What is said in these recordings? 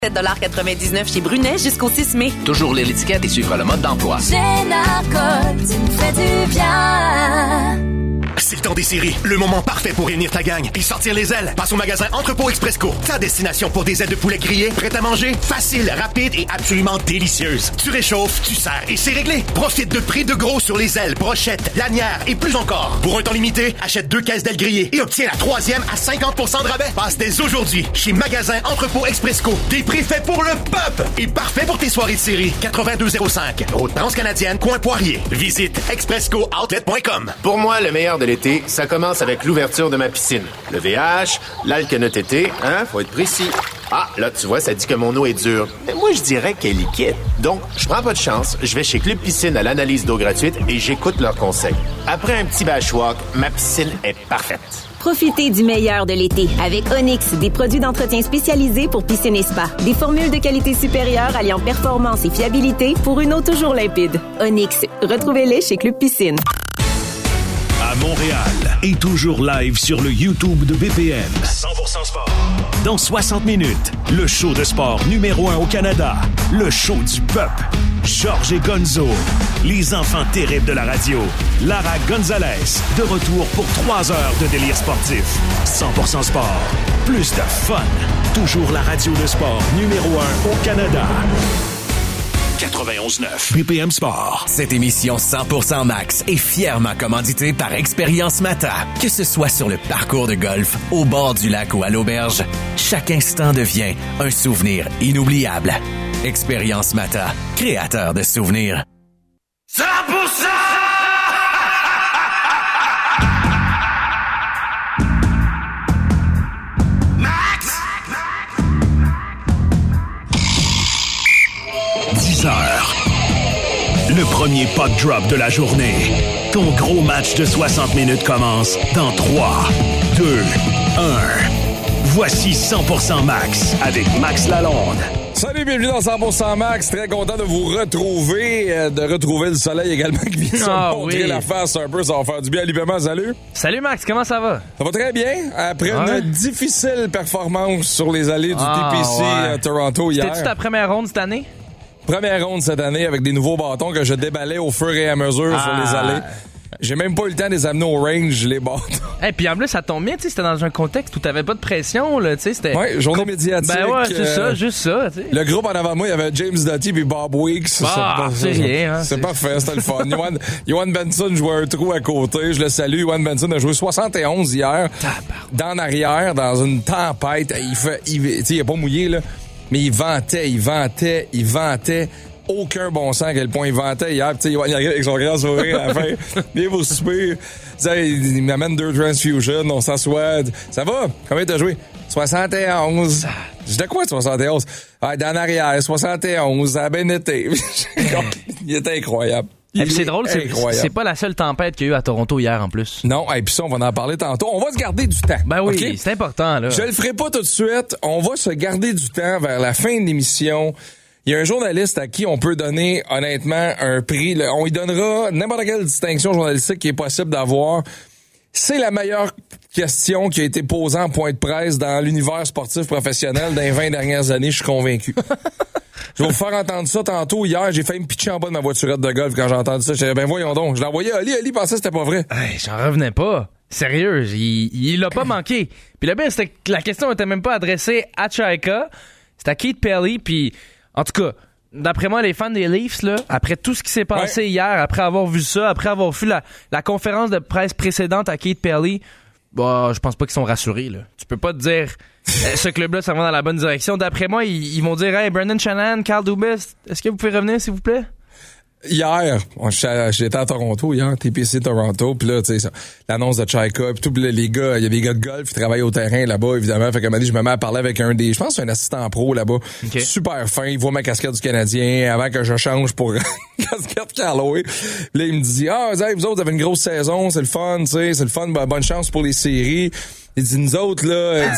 $7,99 chez Brunet jusqu'au 6 mai. Toujours lire l'étiquette et suivre le mode d'emploi. Génacol, tu me fais du bien. C'est le temps des séries. Le moment parfait pour réunir ta gang et sortir les ailes. Passe au magasin Entrepôt Expresco. Ta destination pour des ailes de poulet grillées, prêtes à manger, facile, rapide et absolument délicieuse. Tu réchauffes, tu sers et c'est réglé. Profite de prix de gros sur les ailes, brochettes, lanières et plus encore. Pour un temps limité, achète 2 caisses d'ailes grillées et obtiens la 3e à 50% de rabais. Passe dès aujourd'hui chez Magasin Entrepôt Expresco. Des prix faits pour le peuple et parfait pour tes soirées de série. 8205, route transcanadienne, coin Poirier. Visite exprescooutlet.com. Pour moi, le meilleur de l'été, ça commence avec l'ouverture de ma piscine. Le VH, l'alcanote été, hein, faut être précis. Ah, là, tu vois, ça dit que mon eau est dure. Mais moi, je dirais qu'elle est liquide. Donc, je prends pas de chance, je vais chez Club Piscine à l'analyse d'eau gratuite et j'écoute leurs conseils. Après un petit bashwalk, ma piscine est parfaite. Profitez du meilleur de l'été avec Onyx, des produits d'entretien spécialisés pour piscine et spa. Des formules de qualité supérieure alliant performance et fiabilité pour une eau toujours limpide. Onyx, retrouvez-les chez Club Piscine. À Montréal et toujours live sur le YouTube de BPM. 100% sport. Dans 60 minutes, le show de sport numéro 1 au Canada. Le show du peuple. Georges et Gonzo. Les enfants terribles de la radio. Lara Gonzalez. De retour pour 3 heures de délire sportif. 100% sport. Plus de fun. Toujours la radio de sport numéro 1 au Canada. 91.9 BPM Sport. Cette émission 100% Max est fièrement commanditée par Expérience Mata. Que ce soit sur le parcours de golf, au bord du lac ou à l'auberge, chaque instant devient un souvenir inoubliable. Expérience Mata, créateur de souvenirs. 100%! Le premier puck drop de la journée. Ton gros match de 60 minutes commence dans 3, 2, 1. Voici 100% Max avec Max Lalonde. Salut, bienvenue dans 100% Max. Très content de vous retrouver, de retrouver le soleil également qui vient se montrer la face un peu. Ça va faire du bien. Alipément, salut. Salut Max, comment ça va? Ça va très bien. Après une difficile performance sur les allées du TPC à Toronto hier. C'était-tu ta première ronde cette année? Première ronde cette année avec des nouveaux bâtons que je déballais au fur et à mesure sur les allées. J'ai même pas eu le temps de les amener au range, les bâtons. Et puis en plus, ça tombe bien, tu sais, c'était dans un contexte où t'avais pas de pression, là, tu sais, c'était... Ouais, journée médiatique. Ben ouais, c'est ça, juste ça, tu sais. Le groupe en avant de moi, il y avait James Doty puis Bob Weeks. C'est rien, hein. C'est parfait, c'était le fun. Yohan Benson jouait un trou à côté, je le salue. Yohan Benson a joué 71 hier. Dans l'arrière, dans une tempête. Il a pas mouillé, là, mais il vantait. Aucun bon sens à quel point il vantait hier. Tu sais, il arrive avec son grand sourire à la fin. Viens vous souper. Il m'amène 2 transfusions. On s'assoit. Ça va? Combien t'as joué? 71. J'étais quoi, 71? Ah, dans l'arrière, 71. Ça a bien été. Il était incroyable. C'est drôle, c'est pas la seule tempête qu'il y a eu à Toronto hier en plus. Non, et puis ça, on va en parler tantôt. On va se garder du temps. Ben oui, okay? C'est important, là. Je le ferai pas tout de suite. On va se garder du temps vers la fin de l'émission. Il y a un journaliste à qui on peut donner, honnêtement, un prix. On lui donnera n'importe quelle distinction journalistique qui est possible d'avoir. C'est la meilleure question qui a été posée en point de presse dans l'univers sportif professionnel dans les 20 dernières années, je suis convaincu. Je vais vous faire entendre ça tantôt. Hier, j'ai failli me pitcher en bas de ma voiturette de golf quand j'ai entendu ça. Je disais, ben voyons donc. Je l'ai envoyé à Ali. Ali pensait que c'était pas vrai. Hey, j'en revenais pas. Sérieux, il l'a pas manqué. Puis le bien, c'était que la question était même pas adressée à Chaika. C'était à Keith Pelly, puis... En tout cas, d'après moi, les fans des Leafs, là, après tout ce qui s'est passé hier, après avoir vu ça, après avoir vu la conférence de presse précédente à Keith Pelly, bah, je pense pas qu'ils sont rassurés, là. Tu peux pas te dire, ce club-là, ça va dans la bonne direction. D'après moi, ils vont dire, hey, Brendan Shanahan, Carl Dubas, est-ce que vous pouvez revenir, s'il vous plaît? Hier, j'étais à Toronto hier, TPC Toronto, puis là, tu sais, l'annonce de Chaika, puis tous les gars, il y a des gars de golf qui travaillent au terrain là-bas, évidemment. Fait qu'à un moment donné, je me mets à parler avec un des, je pense, un assistant pro là-bas, super fin. Il voit ma casquette du Canadien avant que je change pour casquette Callaway. Puis là, il me dit, vous autres, vous avez une grosse saison, c'est le fun, tu sais, c'est le fun, bonne chance pour les séries. Il dit, nous autres là,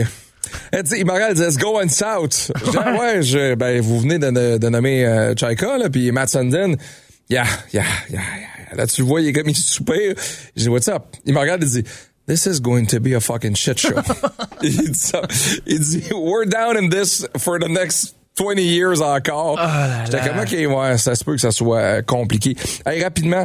il m'a regardé, il dit, let's go on south. Je dis, vous venez de nommer Chaika, là, puis Matt Sundin. Yeah. Là, tu le vois, il est comme, il soupire. Je dis, what's up? Il me regarde, il dit, this is going to be a fucking shit show. Il dit, we're down in this for the next 20 years encore. J'étais comme, OK, ouais, ça se peut que ça soit compliqué. Hey, rapidement,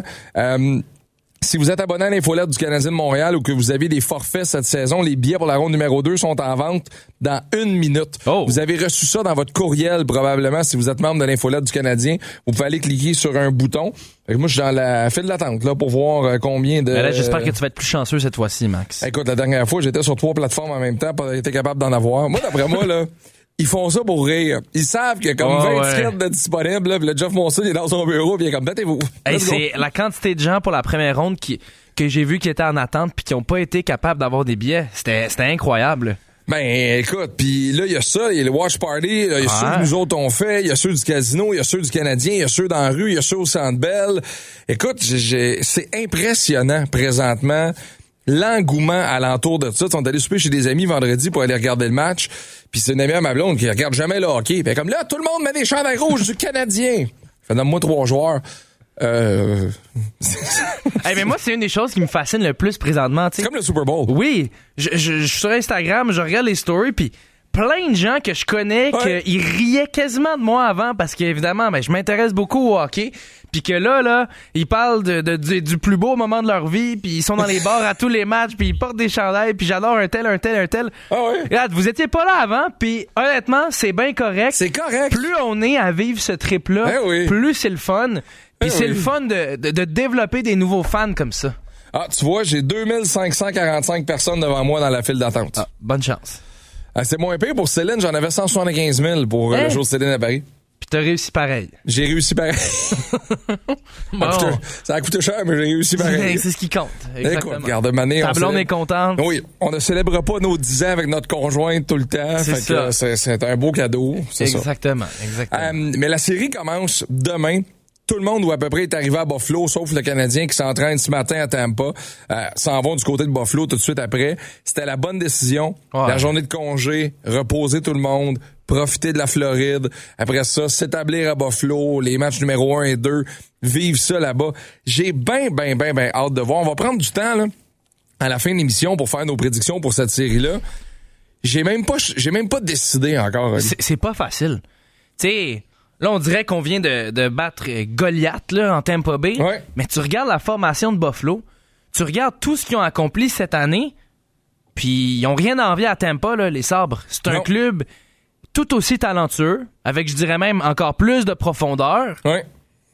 si vous êtes abonné à l'infolette du Canadien de Montréal ou que vous avez des forfaits cette saison, les billets pour la ronde numéro 2 sont en vente dans 1 minute. Oh. Vous avez reçu ça dans votre courriel probablement si vous êtes membre de l'infolette du Canadien. Vous pouvez aller cliquer sur un bouton. Moi, je suis dans la file d'attente là pour voir combien de... Là, j'espère que tu vas être plus chanceux cette fois-ci, Max. Écoute, la dernière fois, j'étais sur 3 plateformes en même temps, pas été capable d'en avoir. Moi, d'après moi, là... Ils font ça pour rire. Ils savent qu'il y a comme 20 tickets de disponibles. Là, puis le Jeff Monson il est dans son bureau puis il est comme, battez-vous. Hey, c'est la quantité de gens pour la première ronde que j'ai vu qui étaient en attente puis qui ont pas été capables d'avoir des billets. C'était incroyable. Ben, écoute, puis là, il y a ça, il y a le watch party, il y a ceux que nous autres on fait, il y a ceux du casino, il y a ceux du Canadien, il y a ceux dans la rue, il y a ceux au Centre Bell. Écoute, c'est impressionnant présentement. L'engouement alentour de ça. On est allé souper chez des amis vendredi pour aller regarder le match. Puis c'est une amie à ma blonde qui regarde jamais le hockey. Puis comme là, tout le monde met des chandails rouges du Canadien. Fait donne-moi 3 joueurs. Hey, mais moi, c'est une des choses qui me fascine le plus présentement. T'sais. C'est comme le Super Bowl. Oui. Je suis sur Instagram, je regarde les stories, puis plein de gens que je connais qui riaient quasiment de moi avant parce qu'évidemment, je m'intéresse beaucoup au hockey. Puis que là, ils parlent du plus beau moment de leur vie, puis ils sont dans les bars à tous les matchs, puis ils portent des chandails, puis j'adore un tel. Ah ouais. Regarde, vous étiez pas là avant, puis honnêtement, c'est bien correct. C'est correct. Plus on est à vivre ce trip-là, plus c'est le fun. Puis c'est le fun de développer des nouveaux fans comme ça. Ah, tu vois, j'ai 2545 personnes devant moi dans la file d'attente. Ah, bonne chance. Ah, c'est moins pire pour Céline, j'en avais 175 000 pour le jour de Céline à Paris. Puis t'as réussi pareil. J'ai réussi pareil. Bon. Ça a coûté cher, mais j'ai réussi pareil. C'est ce qui compte. Exactement. Écoute, garde mané, ta blonde est contente. Oui, on ne célèbre pas nos 10 ans avec notre conjointe tout le temps. C'est ça. C'est un beau cadeau. Exactement. Mais la série commence demain. Tout le monde ou à peu près est arrivé à Buffalo, sauf le Canadien qui s'entraîne ce matin à Tampa. S'en vont du côté de Buffalo tout de suite après. C'était la bonne décision. Ouais. La journée de congé, reposer tout le monde, profiter de la Floride. Après ça, s'établir à Buffalo, les matchs numéro 1 et 2, vivre ça là-bas. J'ai ben hâte de voir. On va prendre du temps là à la fin de l'émission pour faire nos prédictions pour cette série-là. J'ai même pas décidé encore. C'est pas facile. Tu sais... Là, on dirait qu'on vient de battre Goliath là, en Tampa Bay. Ouais. Mais tu regardes la formation de Buffalo, tu regardes tout ce qu'ils ont accompli cette année, puis ils ont rien à envier à Tampa, là, les Sabres. C'est un club tout aussi talentueux, avec, je dirais même, encore plus de profondeur. Ouais.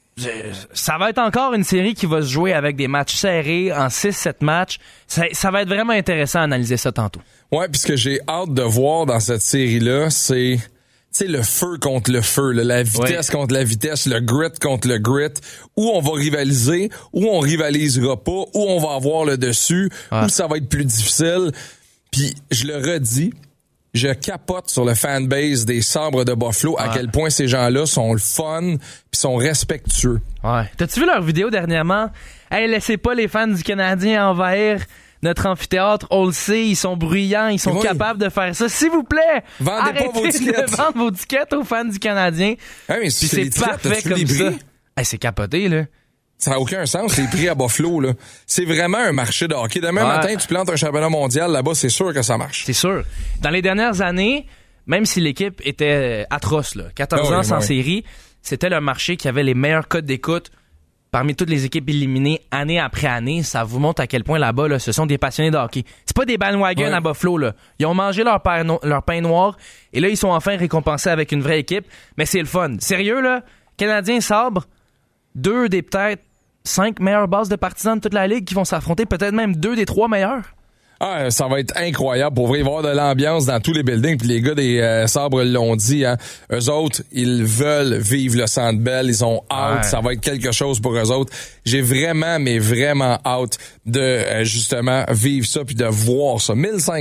Ça va être encore une série qui va se jouer avec des matchs serrés, en 6-7 matchs. Ça va être vraiment intéressant à analyser ça tantôt. Ouais, puis ce que j'ai hâte de voir dans cette série-là, c'est... Tu sais, le feu contre le feu, là, la vitesse contre la vitesse, le grit contre le grit, où on va rivaliser, où on rivalisera pas, où on va avoir le dessus, où ça va être plus difficile. Puis, je le redis, je capote sur le fanbase des Sabres de Buffalo, à quel point ces gens-là sont le fun puis sont respectueux. Ouais. T'as-tu vu leur vidéo dernièrement? Hey, laissez pas les fans du Canadien envahir notre amphithéâtre, on le sait, ils sont bruyants, ils sont capables de faire ça. S'il vous plaît, vendez pas vos tickets. De vendre vos tickets aux fans du Canadien. Ouais, mais c'est parfait comme ça. Hey, c'est capoté, là. Ça n'a aucun sens, les prix à Buffalo, là. C'est vraiment un marché de hockey. Demain matin, tu plantes un championnat mondial là-bas, c'est sûr que ça marche. C'est sûr. Dans les dernières années, même si l'équipe était atroce, là, 14 ans sans série, c'était le marché qui avait les meilleurs codes d'écoute parmi toutes les équipes éliminées année après année. Ça vous montre à quel point là-bas, là, ce sont des passionnés de hockey. C'est pas des bandwagons à Buffalo, là. Ils ont mangé leur pain noir et là, ils sont enfin récompensés avec une vraie équipe. Mais c'est le fun. Sérieux, là, Canadiens Sabres, 2 des peut-être 5 meilleures bases de partisans de toute la ligue qui vont s'affronter, peut-être même 2 des 3 meilleurs. Ah, ça va être incroyable. Pour vrai, il va y avoir de l'ambiance dans tous les buildings. Puis les gars des Sabres l'ont dit, hein. Eux autres, ils veulent vivre le Centre Bell. Ils ont hâte. Ça va être quelque chose pour eux autres. J'ai vraiment hâte de justement vivre ça puis de voir ça.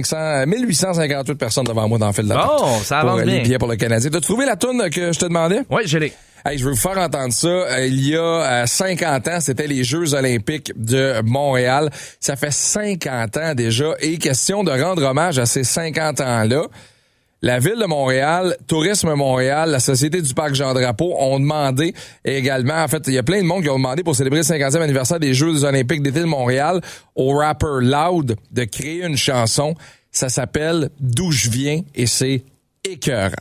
1858 personnes devant moi dans le fil d'attente. Oh, ça avance bien. Les billets pour le Canadien. T'as trouvé la toune que je te demandais? Oui, je l'ai. Hey, je veux vous faire entendre ça. Il y a 50 ans, c'était les Jeux olympiques de Montréal. Ça fait 50 ans déjà. Et question de rendre hommage à ces 50 ans-là, La Ville de Montréal, Tourisme Montréal, la Société du Parc Jean-Drapeau ont demandé également, en fait, il y a plein de monde qui ont demandé pour célébrer le 50e anniversaire des Jeux olympiques d'été de Montréal au rapper Loud de créer une chanson. Ça s'appelle « D'où je viens » et c'est écœurant.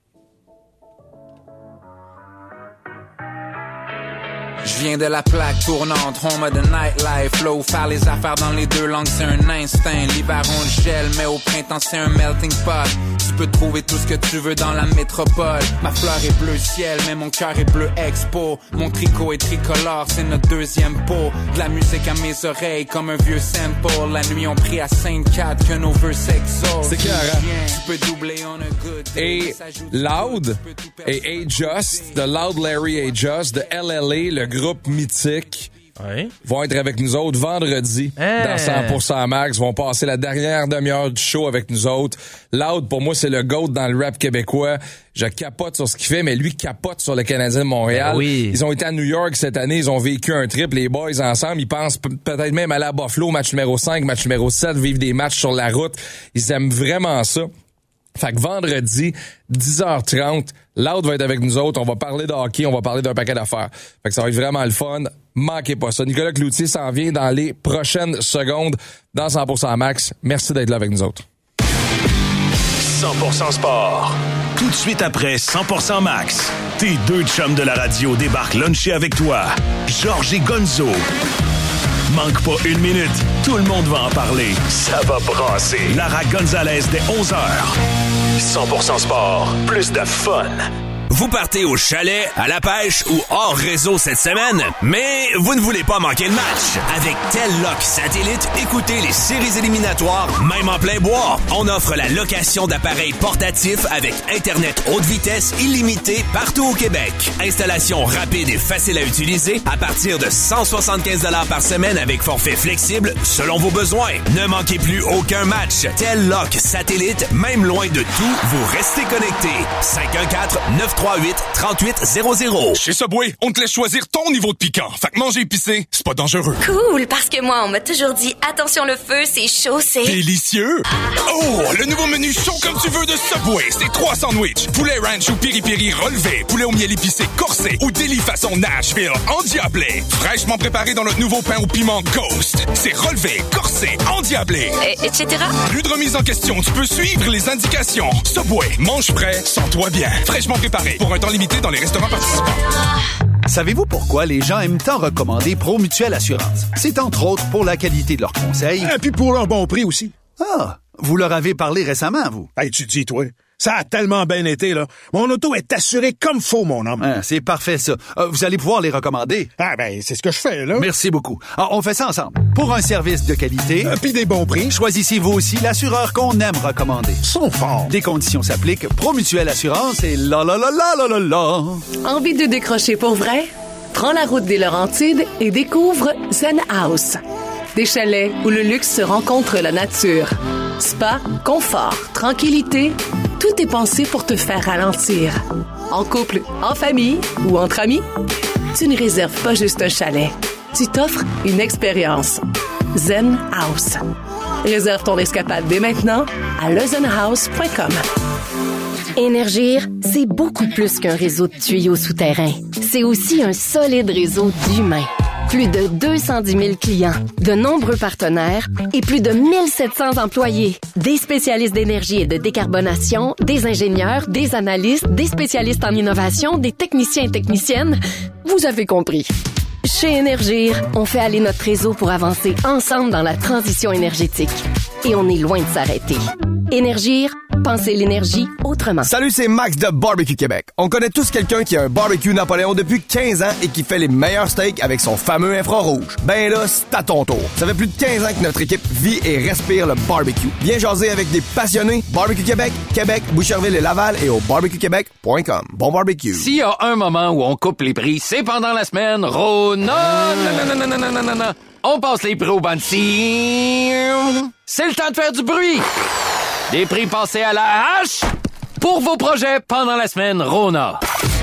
Je viens de la plaque tournante, home of the nightlife. Flow, faire les affaires dans les deux langues, c'est un instinct. L'hiver, on le gèle, mais au printemps, c'est un melting pot. Tu peux trouver tout ce que tu veux dans la métropole. Ma fleur est bleu ciel, mais mon cœur est bleu expo. Mon tricot est tricolore, c'est notre deuxième pot. De la musique à mes oreilles, comme un vieux sample. La nuit, on prie à Sainte-Cat que nos vœux s'exaucent. C'est clair, Tu peux doubler on a good day. Et Loud et A-Just, de Loud Larry A-Just, de LLA, le groupe mythique, vont être avec nous autres vendredi dans 100% Max, vont passer la dernière demi-heure du show avec nous autres. Loud, pour moi, c'est le GOAT dans le rap québécois. Je capote sur ce qu'il fait, mais lui capote sur le Canadien de Montréal. Oui. Ils ont été à New York cette année, ils ont vécu un trip, les boys ensemble. Ils pensent peut-être même aller à Buffalo, match numéro 5, match numéro 7, vivre des matchs sur la route. Ils aiment vraiment ça. Fait que vendredi, 10h30, Loud va être avec nous autres. On va parler de hockey, on va parler d'un paquet d'affaires. Fait que ça va être vraiment le fun. Manquez pas ça. Nicolas Cloutier s'en vient dans les prochaines secondes dans 100% Max. Merci d'être là avec nous autres. 100% Sport. Tout de suite après 100% Max, tes deux chums de la radio débarquent luncher avec toi. Georges et Gonzo. Manque pas une minute, tout le monde va en parler. Ça va brasser. Lara Gonzalez dès 11h. 100% Sport, plus de fun. Vous partez au chalet, à la pêche ou hors réseau cette semaine, mais vous ne voulez pas manquer le match. Avec Telloc Satellite, écoutez les séries éliminatoires, même en plein bois. On offre la location d'appareils portatifs avec Internet haute vitesse illimité partout au Québec. Installation rapide et facile à utiliser à partir de 175 $ par semaine avec forfait flexible selon vos besoins. Ne manquez plus aucun match. Telloc Satellite, même loin de tout, vous restez connectés. 514-938-3800. Chez Subway, on te laisse choisir ton niveau de piquant. Fait que manger épicé, c'est pas dangereux. Cool, parce que moi, on m'a toujours dit, attention le feu, c'est chaud, c'est... Délicieux! Oh, le nouveau menu chaud comme tu veux de Subway. C'est 3 sandwichs. Poulet ranch ou piri-piri relevé. Poulet au miel épicé corsé ou délit façon Nashville endiablé. Fraîchement préparé dans notre nouveau pain au piment Ghost. C'est relevé, corsé, endiablé. Etc. Plus de remise en question. Tu peux suivre les indications. Subway, mange frais, sens-toi bien. Fraîchement préparé pour un temps limité dans les restaurants participants. Savez-vous pourquoi les gens aiment tant recommander Promutuelle Assurance? C'est entre autres pour la qualité de leurs conseils. Et puis pour leur bon prix aussi. Ah, vous leur avez parlé récemment, vous? Hey, tu dis, toi. Ça a tellement bien été, là. Mon auto est assurée comme faux, mon homme. Ah, c'est parfait, ça. Vous allez pouvoir les recommander. Ah, ben, c'est ce que je fais, là. Merci beaucoup. Alors, on fait ça ensemble. Pour un service de qualité... puis des bons prix. Choisissez vous aussi l'assureur qu'on aime recommander. Ils sont forts. Des conditions s'appliquent. Promutuelle Assurance et la la la la la la la. Envie de décrocher pour vrai? Prends la route des Laurentides et découvre Zen House. Des chalets où le luxe se rencontre la nature. Spa, confort, tranquillité, tout est pensé pour te faire ralentir. En couple, en famille ou entre amis, tu ne réserves pas juste un chalet. Tu t'offres une expérience. Zen House. Réserve ton escapade dès maintenant à lezenhouse.com. Énergir, c'est beaucoup plus qu'un réseau de tuyaux souterrains. C'est aussi un solide réseau d'humains. Plus de 210 000 clients, de nombreux partenaires et plus de 1700 employés. Des spécialistes d'énergie et de décarbonation, des ingénieurs, des analystes, des spécialistes en innovation, des techniciens et techniciennes. Vous avez compris. Chez Énergir, on fait aller notre réseau pour avancer ensemble dans la transition énergétique. Et on est loin de s'arrêter. Énergir, pensez l'énergie autrement. Salut, c'est Max de Barbecue Québec. On connaît tous quelqu'un qui a un barbecue Napoléon depuis 15 ans et qui fait les meilleurs steaks avec son fameux infrarouge. Ben là, c'est à ton tour. Ça fait plus de 15 ans que notre équipe vit et respire le barbecue. Viens jaser avec des passionnés. Barbecue Québec, Québec, Boucherville et Laval et au barbecuequebec.com. Bon barbecue. S'il y a un moment où on coupe les prix, c'est pendant la semaine Rona. Non. On passe les prix au Bansi. C'est le temps de faire du bruit. Des prix passés à la hache pour vos projets pendant la semaine Rona.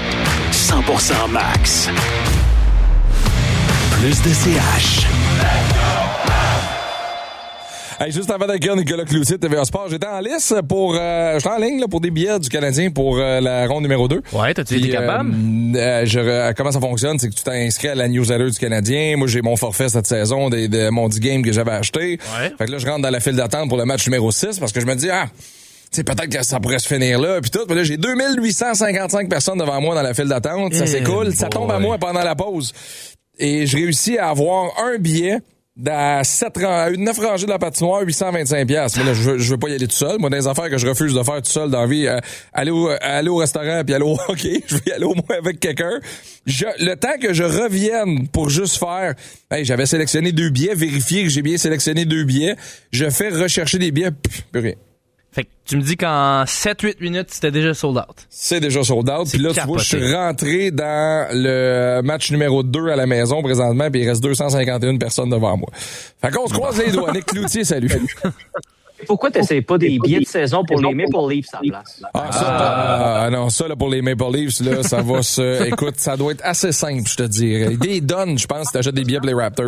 100% Max. Plus de CH. Hey, juste avant d'accueillir Nicolas Cloutier, TVA Sport, j'étais en ligne pour des billets du Canadien pour la ronde numéro 2. Ouais, t'as-tu été capable? Comment ça fonctionne, c'est que tu t'es inscrit à la newsletter du Canadien. Moi, j'ai mon forfait cette saison de mon 10 games que j'avais acheté. Ouais. Fait que là, je rentre dans la file d'attente pour le match numéro 6 parce que je me dis, peut-être que ça pourrait se finir là, puis tout. Puis là, j'ai 2855 personnes devant moi dans la file d'attente. Ça s'écoule. Ça tombe à moi pendant la pause. Et je réussis à avoir un billet dans 9 rangées de la patinoire, 825 $. Mais là, je veux pas y aller tout seul. Moi, dans les affaires que je refuse de faire tout seul dans la vie, aller au restaurant puis aller au hockey, je veux y aller au moins avec quelqu'un. Le temps que je revienne pour juste faire, j'avais sélectionné 2 billets, vérifier que j'ai bien sélectionné 2 billets, je fais rechercher des billets, plus rien. Fait que tu me dis qu'en 7-8 minutes, c'était déjà sold out. C'est déjà sold out. Puis là, tu vois, je suis rentré dans le match numéro 2 à la maison présentement, puis il reste 251 personnes devant moi. Fait qu'on se croise les doigts. Nick Cloutier, salut. Pourquoi t'essayes pas des billets de saison pour les Maple Leafs à la place? Non, ça, là, pour les Maple Leafs, là, ça va se... Écoute, ça doit être assez simple, je te dirais. Des donnes, je pense, si t'achètes des billets pour les Raptors.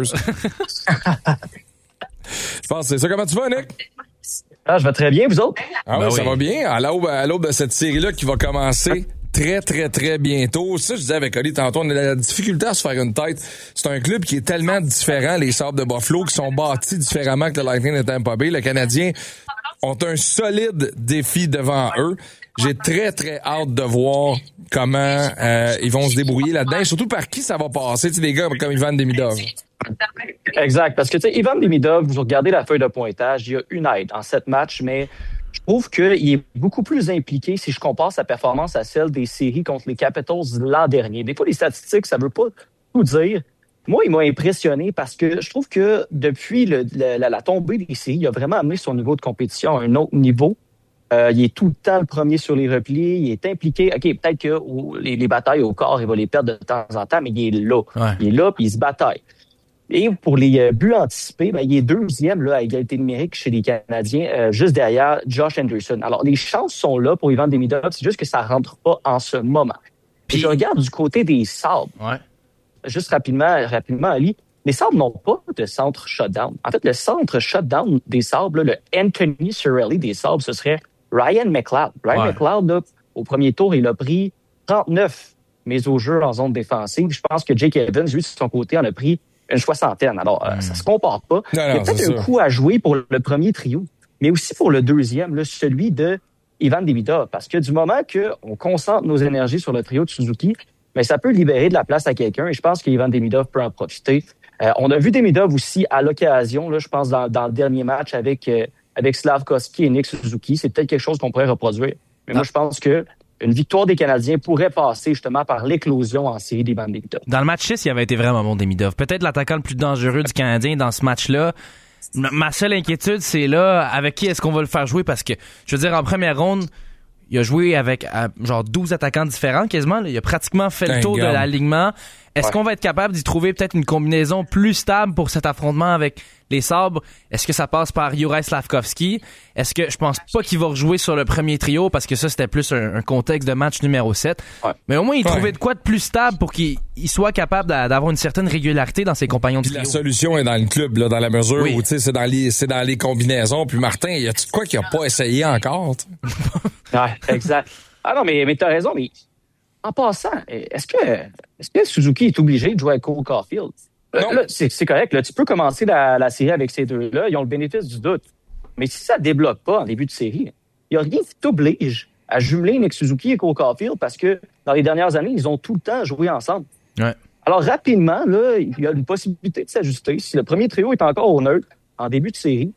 Je pense que c'est ça. Comment tu vas, Nick? Je vais très bien, vous autres? Ça va bien. À l'aube de cette série-là qui va commencer très, très, très bientôt. Ça, je disais avec Oli tantôt, on a la difficulté à se faire une tête. C'est un club qui est tellement différent, les Sabres de Buffalo, qui sont bâtis différemment que le Lightning de Tampa Bay. Les Canadiens ont un solide défi devant eux. J'ai très, très hâte de voir comment ils vont se débrouiller là-dedans. Et surtout par qui ça va passer. Tu sais, des gars comme Ivan Demidov. Exact, parce que tu sais, Ivan Demidov, vous regardez la feuille de pointage, il y a une aide en 7 matchs, mais je trouve qu'il est beaucoup plus impliqué si je compare sa performance à celle des séries contre les Capitals l'an dernier. Des fois, les statistiques, ça veut pas tout dire. Moi, il m'a impressionné parce que je trouve que depuis la tombée des séries, il a vraiment amené son niveau de compétition à un autre niveau. Il est tout le temps le premier sur les replis, il est impliqué. OK, peut-être que les batailles au corps, il va les perdre de temps en temps, mais il est là. Ouais. Il est là, puis il se bataille. Et pour les buts anticipés, il est 2e là, à égalité numérique chez les Canadiens, juste derrière Josh Anderson. Alors, les chances sont là pour Ivan Demidov, c'est juste que ça rentre pas en ce moment. Puis je regarde du côté des Sabres. Ouais. Juste rapidement, Ali, les Sabres n'ont pas de centre shutdown. En fait, le centre shutdown des Sabres, là, le Anthony Cirelli des Sabres, ce serait Ryan McLeod. McLeod, là, au premier tour, il a pris 39 mises au jeu en zone défensive. Je pense que Jake Evans, lui, de son côté, en a pris une 60aine. Alors, ça se compare pas. Il y a peut-être un coup à jouer pour le premier trio, mais aussi pour le deuxième, là, celui de Ivan Demidov. Parce que du moment qu'on concentre nos énergies sur le trio de Suzuki, ça peut libérer de la place à quelqu'un et je pense qu'Ivan Demidov peut en profiter. On a vu Demidov aussi à l'occasion, là, je pense, dans le dernier match avec Slavkovski et Nick Suzuki. C'est peut-être quelque chose qu'on pourrait reproduire. Mais moi, je pense que une victoire des Canadiens pourrait passer justement par l'éclosion en série d'Ivan Demidov. Dans le match 6, il avait été vraiment bon, Demidov. Peut-être l'attaquant le plus dangereux du Canadien dans ce match-là. Ma seule inquiétude, c'est là, avec qui est-ce qu'on va le faire jouer? Parce que, je veux dire, en première ronde, il a joué avec genre 12 attaquants différents quasiment. Là. Il a pratiquement fait le tour de l'alignement. Est-ce qu'on va être capable d'y trouver peut-être une combinaison plus stable pour cet affrontement avec les Sabres? Est-ce que ça passe par Juraj Slavkovski? Est-ce que je pense pas qu'il va rejouer sur le premier trio parce que ça, c'était plus un contexte de match numéro 7. Ouais. Mais au moins, il trouvait de quoi de plus stable pour qu'il soit capable d'avoir une certaine régularité dans ses compagnons de trio. La solution est dans le club, là, dans la mesure où c'est dans les combinaisons. Puis Martin, y a-tu de quoi qu'il a pas essayé encore? Ouais, exact. Ah non, mais t'as raison, mais en passant, est-ce que Suzuki est obligé de jouer avec Cole Caulfield? Là, c'est correct. Là, tu peux commencer la série avec ces deux-là. Ils ont le bénéfice du doute. Mais si ça débloque pas en début de série, il n'y a rien qui t'oblige à jumeler Nick Suzuki et Cole Caulfield parce que dans les dernières années, ils ont tout le temps joué ensemble. Ouais. Alors, rapidement, là, il y a une possibilité de s'ajuster. Si le premier trio est encore au neutre en début de série,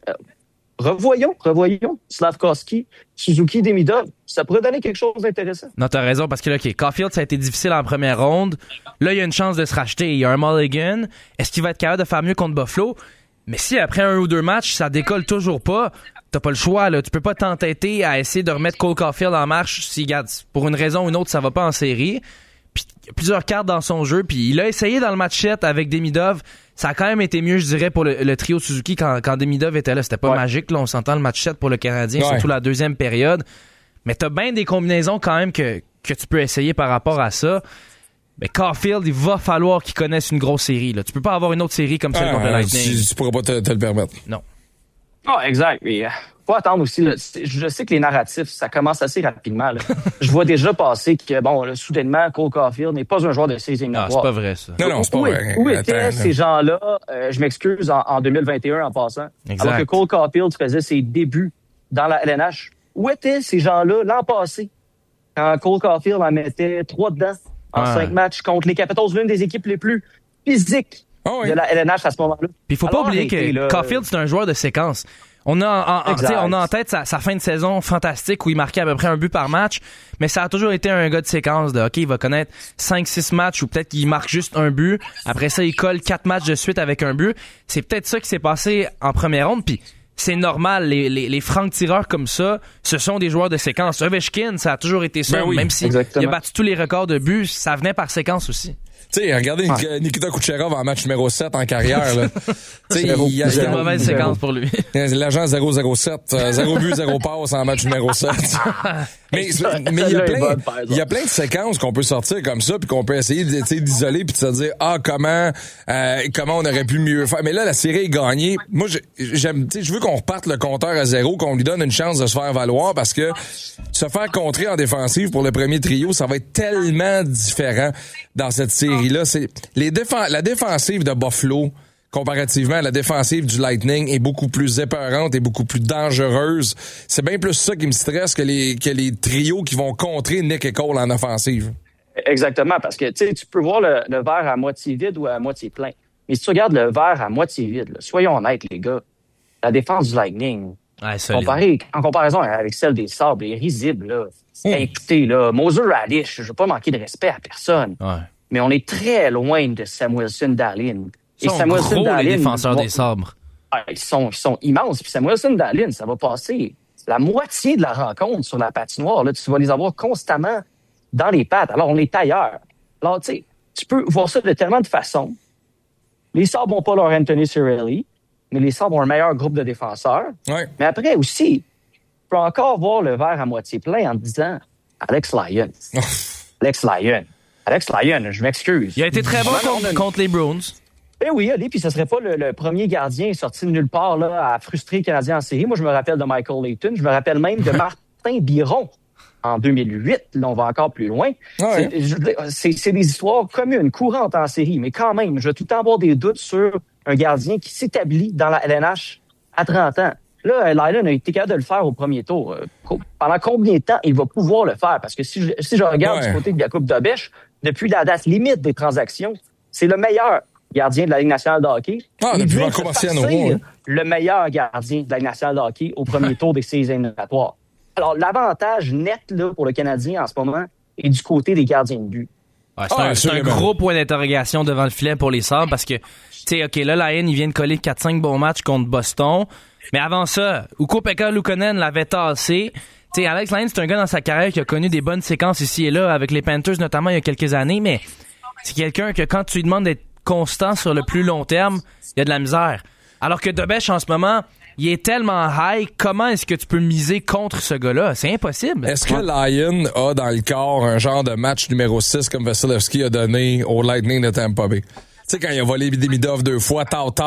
revoyons Slavkovski, Suzuki, Demidov. Ça pourrait donner quelque chose d'intéressant. Non, t'as raison, parce que là, Caulfield, ça a été difficile en première ronde. Là, il y a une chance de se racheter. Il y a un mulligan. Est-ce qu'il va être capable de faire mieux contre Buffalo? Mais si après 1 ou 2 matchs, ça décolle toujours pas, t'as pas le choix, là. Tu peux pas t'entêter à essayer de remettre Cole Caulfield en marche si, regarde, pour une raison ou une autre, ça va pas en série. Puis il y a plusieurs cartes dans son jeu. Puis il a essayé dans le match 7 avec Demidov. Ça a quand même été mieux, je dirais, pour le trio Suzuki quand Demidov était là. C'était pas magique, là. On s'entend le match 7 pour le Canadien, surtout la deuxième période. Mais t'as bien des combinaisons quand même que tu peux essayer par rapport à ça. Mais Caulfield, il va falloir qu'il connaisse une grosse série, là. Tu peux pas avoir une autre série comme celle contre le Lightning. Tu pourras pas te le permettre. Non. Ah, exact. Mais faut attendre aussi. Là. Je sais que les narratifs, ça commence assez rapidement. Là. Je vois déjà passer que, bon, là, soudainement, Cole Caulfield n'est pas un joueur de séries éliminatoires. Ah, c'est pas vrai, ça. Non, c'est pas vrai. Où étaient ces gens-là, je m'excuse, en 2021 en passant, exact. alors que Cole Caulfield faisait ses débuts dans la LNH. Où étaient ces gens-là l'an passé, quand Cole Caulfield en mettait 3 dedans en 5 matchs contre les Capitals, l'une des équipes les plus physiques de la LNH à ce moment-là. Puis il faut pas oublier que Caulfield, c'est un joueur de séquence. On a en tête sa fin de saison fantastique où il marquait à peu près un but par match, mais ça a toujours été un gars de séquence de OK, il va connaître 5-6 matchs ou peut-être qu'il marque juste un but. Après ça, il colle 4 matchs de suite avec un but. C'est peut-être ça qui s'est passé en première ronde, puis c'est normal, les francs-tireurs comme ça, ce sont des joueurs de séquence. Ovechkin, ça a toujours été ça, même s'il a battu tous les records de buts, ça venait par séquence aussi. Tu sais, regardez Nikita Kucherov en match numéro 7 en carrière. Là. C'était une mauvaise séquence pour lui. L'agent 007, 0 but, 0 passe en match numéro 7. mais il y a plein de séquences qu'on peut sortir comme ça, puis qu'on peut essayer d'isoler, puis de se dire comment on aurait pu mieux faire. Mais là, la série est gagnée. Moi, je veux qu'on reparte le compteur à 0, qu'on lui donne une chance de se faire valoir, parce que se faire contrer en défensive pour le premier trio, ça va être tellement différent dans cette série-là. C'est la défensive de Buffalo, comparativement à la défensive du Lightning, est beaucoup plus épeurante et beaucoup plus dangereuse. C'est bien plus ça qui me stresse que les trios qui vont contrer Nick et Cole en offensive. Exactement, parce que tu peux voir le verre à moitié vide ou à moitié plein. Mais si tu regardes le verre à moitié vide, là, soyons honnêtes, les gars, la défense du Lightning, en comparaison avec celle des Sabres, est risible. Là. Écoutez, là, Moser Radish, je ne veux pas manquer de respect à personne, mais on est très loin de Samuelsson Dahlin. Ils sont gros, les défenseurs des Sabres. Ils sont immenses. Puis Samuelsson Dahlin, ça va passer la moitié de la rencontre sur la patinoire. Là, tu vas les avoir constamment dans les pattes. Alors, on est ailleurs. Alors, tu sais, tu peux voir ça de tellement de façons. Les Sabres n'ont pas leur Anthony Cirelli, mais les Sabres ont un meilleur groupe de défenseurs. Ouais. Mais après aussi, tu peux encore voir le verre à moitié plein en te disant Alex Lyon. Alex Lyon, je m'excuse. Il a été très bon contre les Bruins. Ben oui, allez, puis ce serait pas le premier gardien sorti de nulle part là, à frustrer le Canadien en série. Moi, je me rappelle de Michael Layton. Je me rappelle même de Martin Biron en 2008. Là, on va encore plus loin. Ouais. C'est des histoires communes, courantes en série. Mais quand même, je vais tout le temps avoir des doutes sur un gardien qui s'établit dans la LNH à 30 ans. Là, Lyon a été capable de le faire au premier tour. Pendant combien de temps il va pouvoir le faire? Parce que si je regarde du côté de Jakub Dobeš, depuis la date limite des transactions, c'est le meilleur gardien de la Ligue nationale de hockey. Depuis Marco Marciano. Le meilleur gardien de la Ligue nationale de hockey au premier tour des séries éliminatoires. Alors, l'avantage net là, pour le Canadien en ce moment est du côté des gardiens de but. C'est un gros point d'interrogation devant le filet pour les Sabres parce que, tu sais, OK, là, Lyon, il vient de coller 4-5 bons matchs contre Boston. Mais avant ça, Ukko-Pekka Luukkonen l'avait tassé. Tu sais, Alex Lyon, c'est un gars dans sa carrière qui a connu des bonnes séquences ici et là, avec les Panthers notamment il y a quelques années, mais c'est quelqu'un que quand tu lui demandes d'être constant sur le plus long terme, il y a de la misère. Alors que Dobeš, en ce moment, il est tellement high, comment est-ce que tu peux miser contre ce gars-là? C'est impossible. Est-ce que Lyon a dans le corps un genre de match numéro 6 comme Vasilevskiy a donné au Lightning de Tampa Bay? Tu sais, quand il a volé Demidov 2 fois,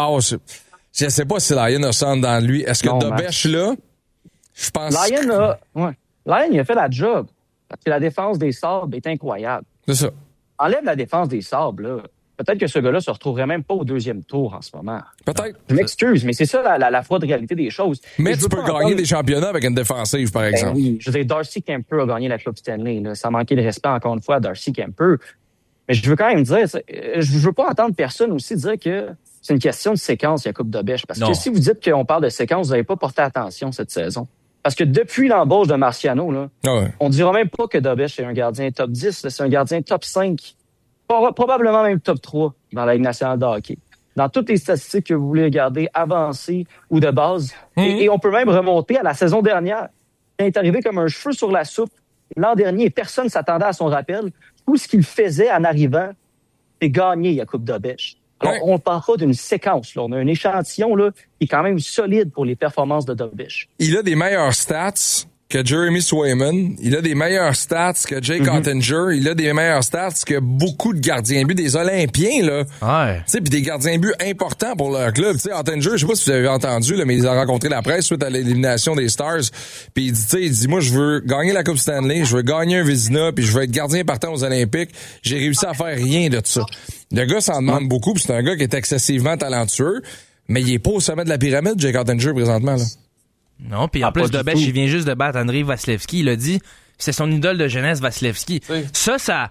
je sais pas si Lyon a ça dans lui. Est-ce que Dobeš, là, je pense... Lyon, il a fait la job. Parce que la défense des Sabres est incroyable. C'est ça. Enlève la défense des Sabres, là. Peut-être que ce gars-là se retrouverait même pas au deuxième tour en ce moment. Peut-être. Je m'excuse, mais c'est ça la froide réalité des choses. Mais tu peux gagner des championnats avec une défensive, par exemple. Oui, je veux dire, Darcy Kuemper a gagné la Coupe Stanley. Là. Sans manquer de respect, encore une fois, à Darcy Kuemper. Mais je veux quand même dire, je veux pas entendre personne aussi dire que c'est une question de séquence, la Coupe Dobeš. Parce que si vous dites qu'on parle de séquence, vous n'avez pas porté attention cette saison. Parce que depuis l'embauche de Marciano, là, on dira même pas que Dobeš est un gardien top 10, là, c'est un gardien top 5. Probablement même top 3 dans la Ligue nationale de hockey. Dans toutes les statistiques que vous voulez regarder, avancées ou de base. Et on peut même remonter à la saison dernière. Il est arrivé comme un cheveu sur la soupe. L'an dernier, personne ne s'attendait à son rappel. Tout ce qu'il faisait en arrivant, c'est gagner Jakub Dobeš. Alors, on ne parle pas d'une séquence. Là. On a un échantillon là, qui est quand même solide pour les performances de Dobeš. Il a des meilleures stats que Jeremy Swayman. Il a des meilleurs stats que Jake Ottinger. Il a des meilleurs stats que beaucoup de gardiens de but, des Olympiens, là. Ouais. Tu sais, puis des gardiens de but importants pour leur club. Tu sais, Ottinger, je sais pas si vous avez entendu, là, mais il a rencontré la presse suite à l'élimination des Stars. Puis il dit, moi, je veux gagner la Coupe Stanley, je veux gagner un Vézina, puis je veux être gardien partant aux Olympiques. J'ai réussi à faire rien de ça. Le gars s'en demande beaucoup, puis c'est un gars qui est excessivement talentueux, mais il est pas au sommet de la pyramide, Jake Ottinger, présentement, là. Non, puis en plus de Bech, il vient juste de battre Andrei Vasilevski. Il a dit, c'est son idole de jeunesse, Vasilevski. Ça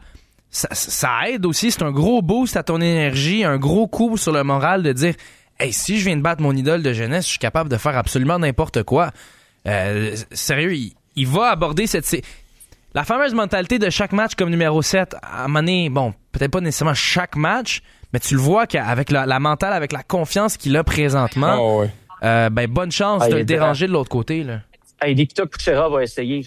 aide aussi. C'est un gros boost à ton énergie, un gros coup sur le moral de dire, hey, si je viens de battre mon idole de jeunesse, je suis capable de faire absolument n'importe quoi. Sérieux, il va aborder la fameuse mentalité de chaque match comme numéro 7, à un moment donné, bon, peut-être pas nécessairement chaque match, mais tu le vois qu'avec la mentale, avec la confiance qu'il a présentement, bonne chance de le déranger de l'autre côté. Là. Hey, Nikita Kucherov va essayer.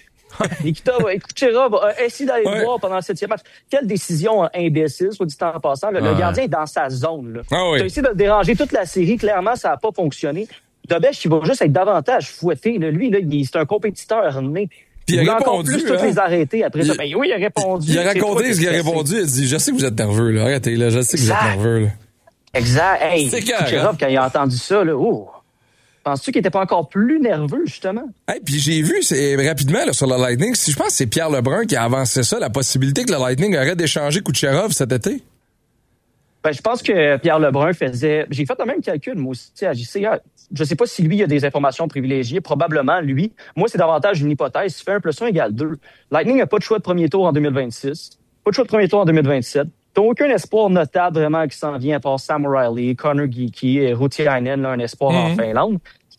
Kucherov va essayer d'aller le voir pendant le 7e match. Quelle décision imbécile, soit dit en passant. Le gardien est dans sa zone. Là. Tu as essayé de le déranger toute la série. Clairement, ça n'a pas fonctionné. Dobech, il va juste être davantage fouetté. Là. Lui, là, c'est un compétiteur né. Puis il a répondu, plus toutes les arrêter après ça. Ben oui, il a répondu. Il a raconté ce qu'il a répondu. Il a dit, je sais que vous êtes nerveux, là. Arrêtez, là. Je sais que vous êtes nerveux, là. Exact. Hey, c'est Kucherov, quand il a entendu ça, là, penses-tu qu'il était pas encore plus nerveux, justement? Hey, puis j'ai vu, rapidement, là, sur le Lightning, je pense que c'est Pierre Lebrun qui a avancé ça, la possibilité que le Lightning arrête d'échanger Kucherov cet été. Ben, je pense que Pierre Lebrun faisait... J'ai fait le même calcul, moi aussi, à JC. Je sais pas si lui a des informations privilégiées. Probablement, lui. Moi, c'est davantage une hypothèse. Si tu fais 1 + 1 = 2. Lightning n'a pas de choix de premier tour en 2026. Pas de choix de premier tour en 2027. T'as aucun espoir notable vraiment qui s'en vient à part Sam O'Reilly, Connor Geekie et Ruotiainen, là, un espoir en Finlande.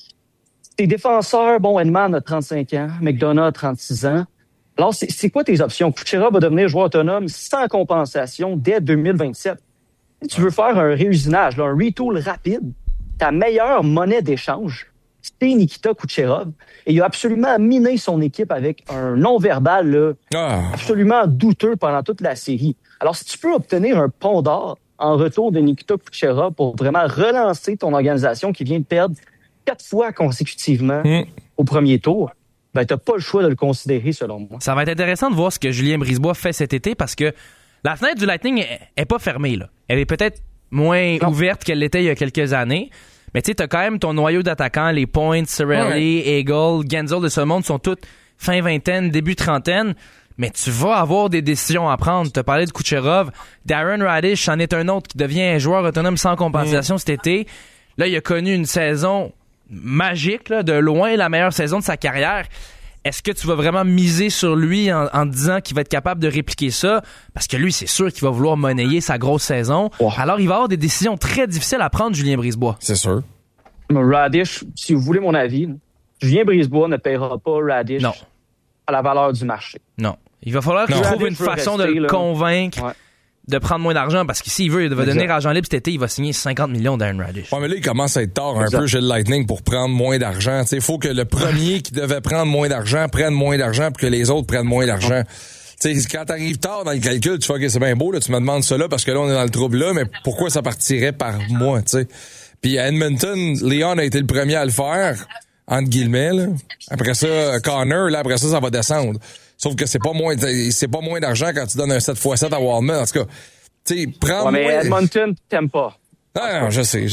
Tes défenseurs, Edman a 35 ans, McDonough a 36 ans. Alors, c'est quoi tes options? Kucherov va devenir joueur autonome sans compensation dès 2027. Si tu veux faire un réusinage, là, un retool rapide, ta meilleure monnaie d'échange, c'est Nikita Kucherov. Et il a absolument miné son équipe avec un non-verbal là, absolument douteux pendant toute la série. Alors, si tu peux obtenir un pont d'or en retour de Nikita Kucherov pour vraiment relancer ton organisation qui vient de perdre 4 fois consécutivement au premier tour, ben t'as pas le choix de le considérer, selon moi. Ça va être intéressant de voir ce que Julien Brisebois fait cet été parce que la fenêtre du Lightning est pas fermée, là. Elle est peut-être moins ouverte qu'elle l'était il y a quelques années. Mais tu sais, t'as quand même ton noyau d'attaquants, les Points, Cirelli, Eagle, Genzel de ce monde sont toutes fin vingtaine, début trentaine. Mais tu vas avoir des décisions à prendre. Tu as parlé de Kucherov. Darren Radish en est un autre qui devient un joueur autonome sans compensation cet été. Là, il a connu une saison magique, là, de loin la meilleure saison de sa carrière. Est-ce que tu vas vraiment miser sur lui en disant qu'il va être capable de répliquer ça? Parce que lui, c'est sûr qu'il va vouloir monnayer sa grosse saison. Alors, il va avoir des décisions très difficiles à prendre, Julien Brisebois. C'est sûr. Radish, si vous voulez mon avis, Julien Brisebois ne paiera pas Radish à la valeur du marché. Non. Il va falloir qu'il trouve une façon de le convaincre de prendre moins d'argent, parce que s'il veut, il va devenir agent libre cet été, il va signer 50 millions d'Aaron Radish. Ouais, mais là, il commence à être tard un peu chez le Lightning pour prendre moins d'argent. Il faut que le premier qui devait prendre moins d'argent prenne moins d'argent pour que les autres prennent moins d'argent. T'sais, quand t'arrives tard dans le calcul, tu fais OK, c'est bien beau, là, tu me demandes ça là parce que là, on est dans le trouble là, mais pourquoi ça partirait par moi, tu sais? Puis à Edmonton, Leon a été le premier à le faire, entre guillemets, là. Après ça, Connor, là, après ça va descendre. Sauf que c'est pas moins d'argent quand tu donnes un 7x7 à Wildman. En tout cas, tu sais, prends mais Edmonton, t'aimes pas. Non, je sais.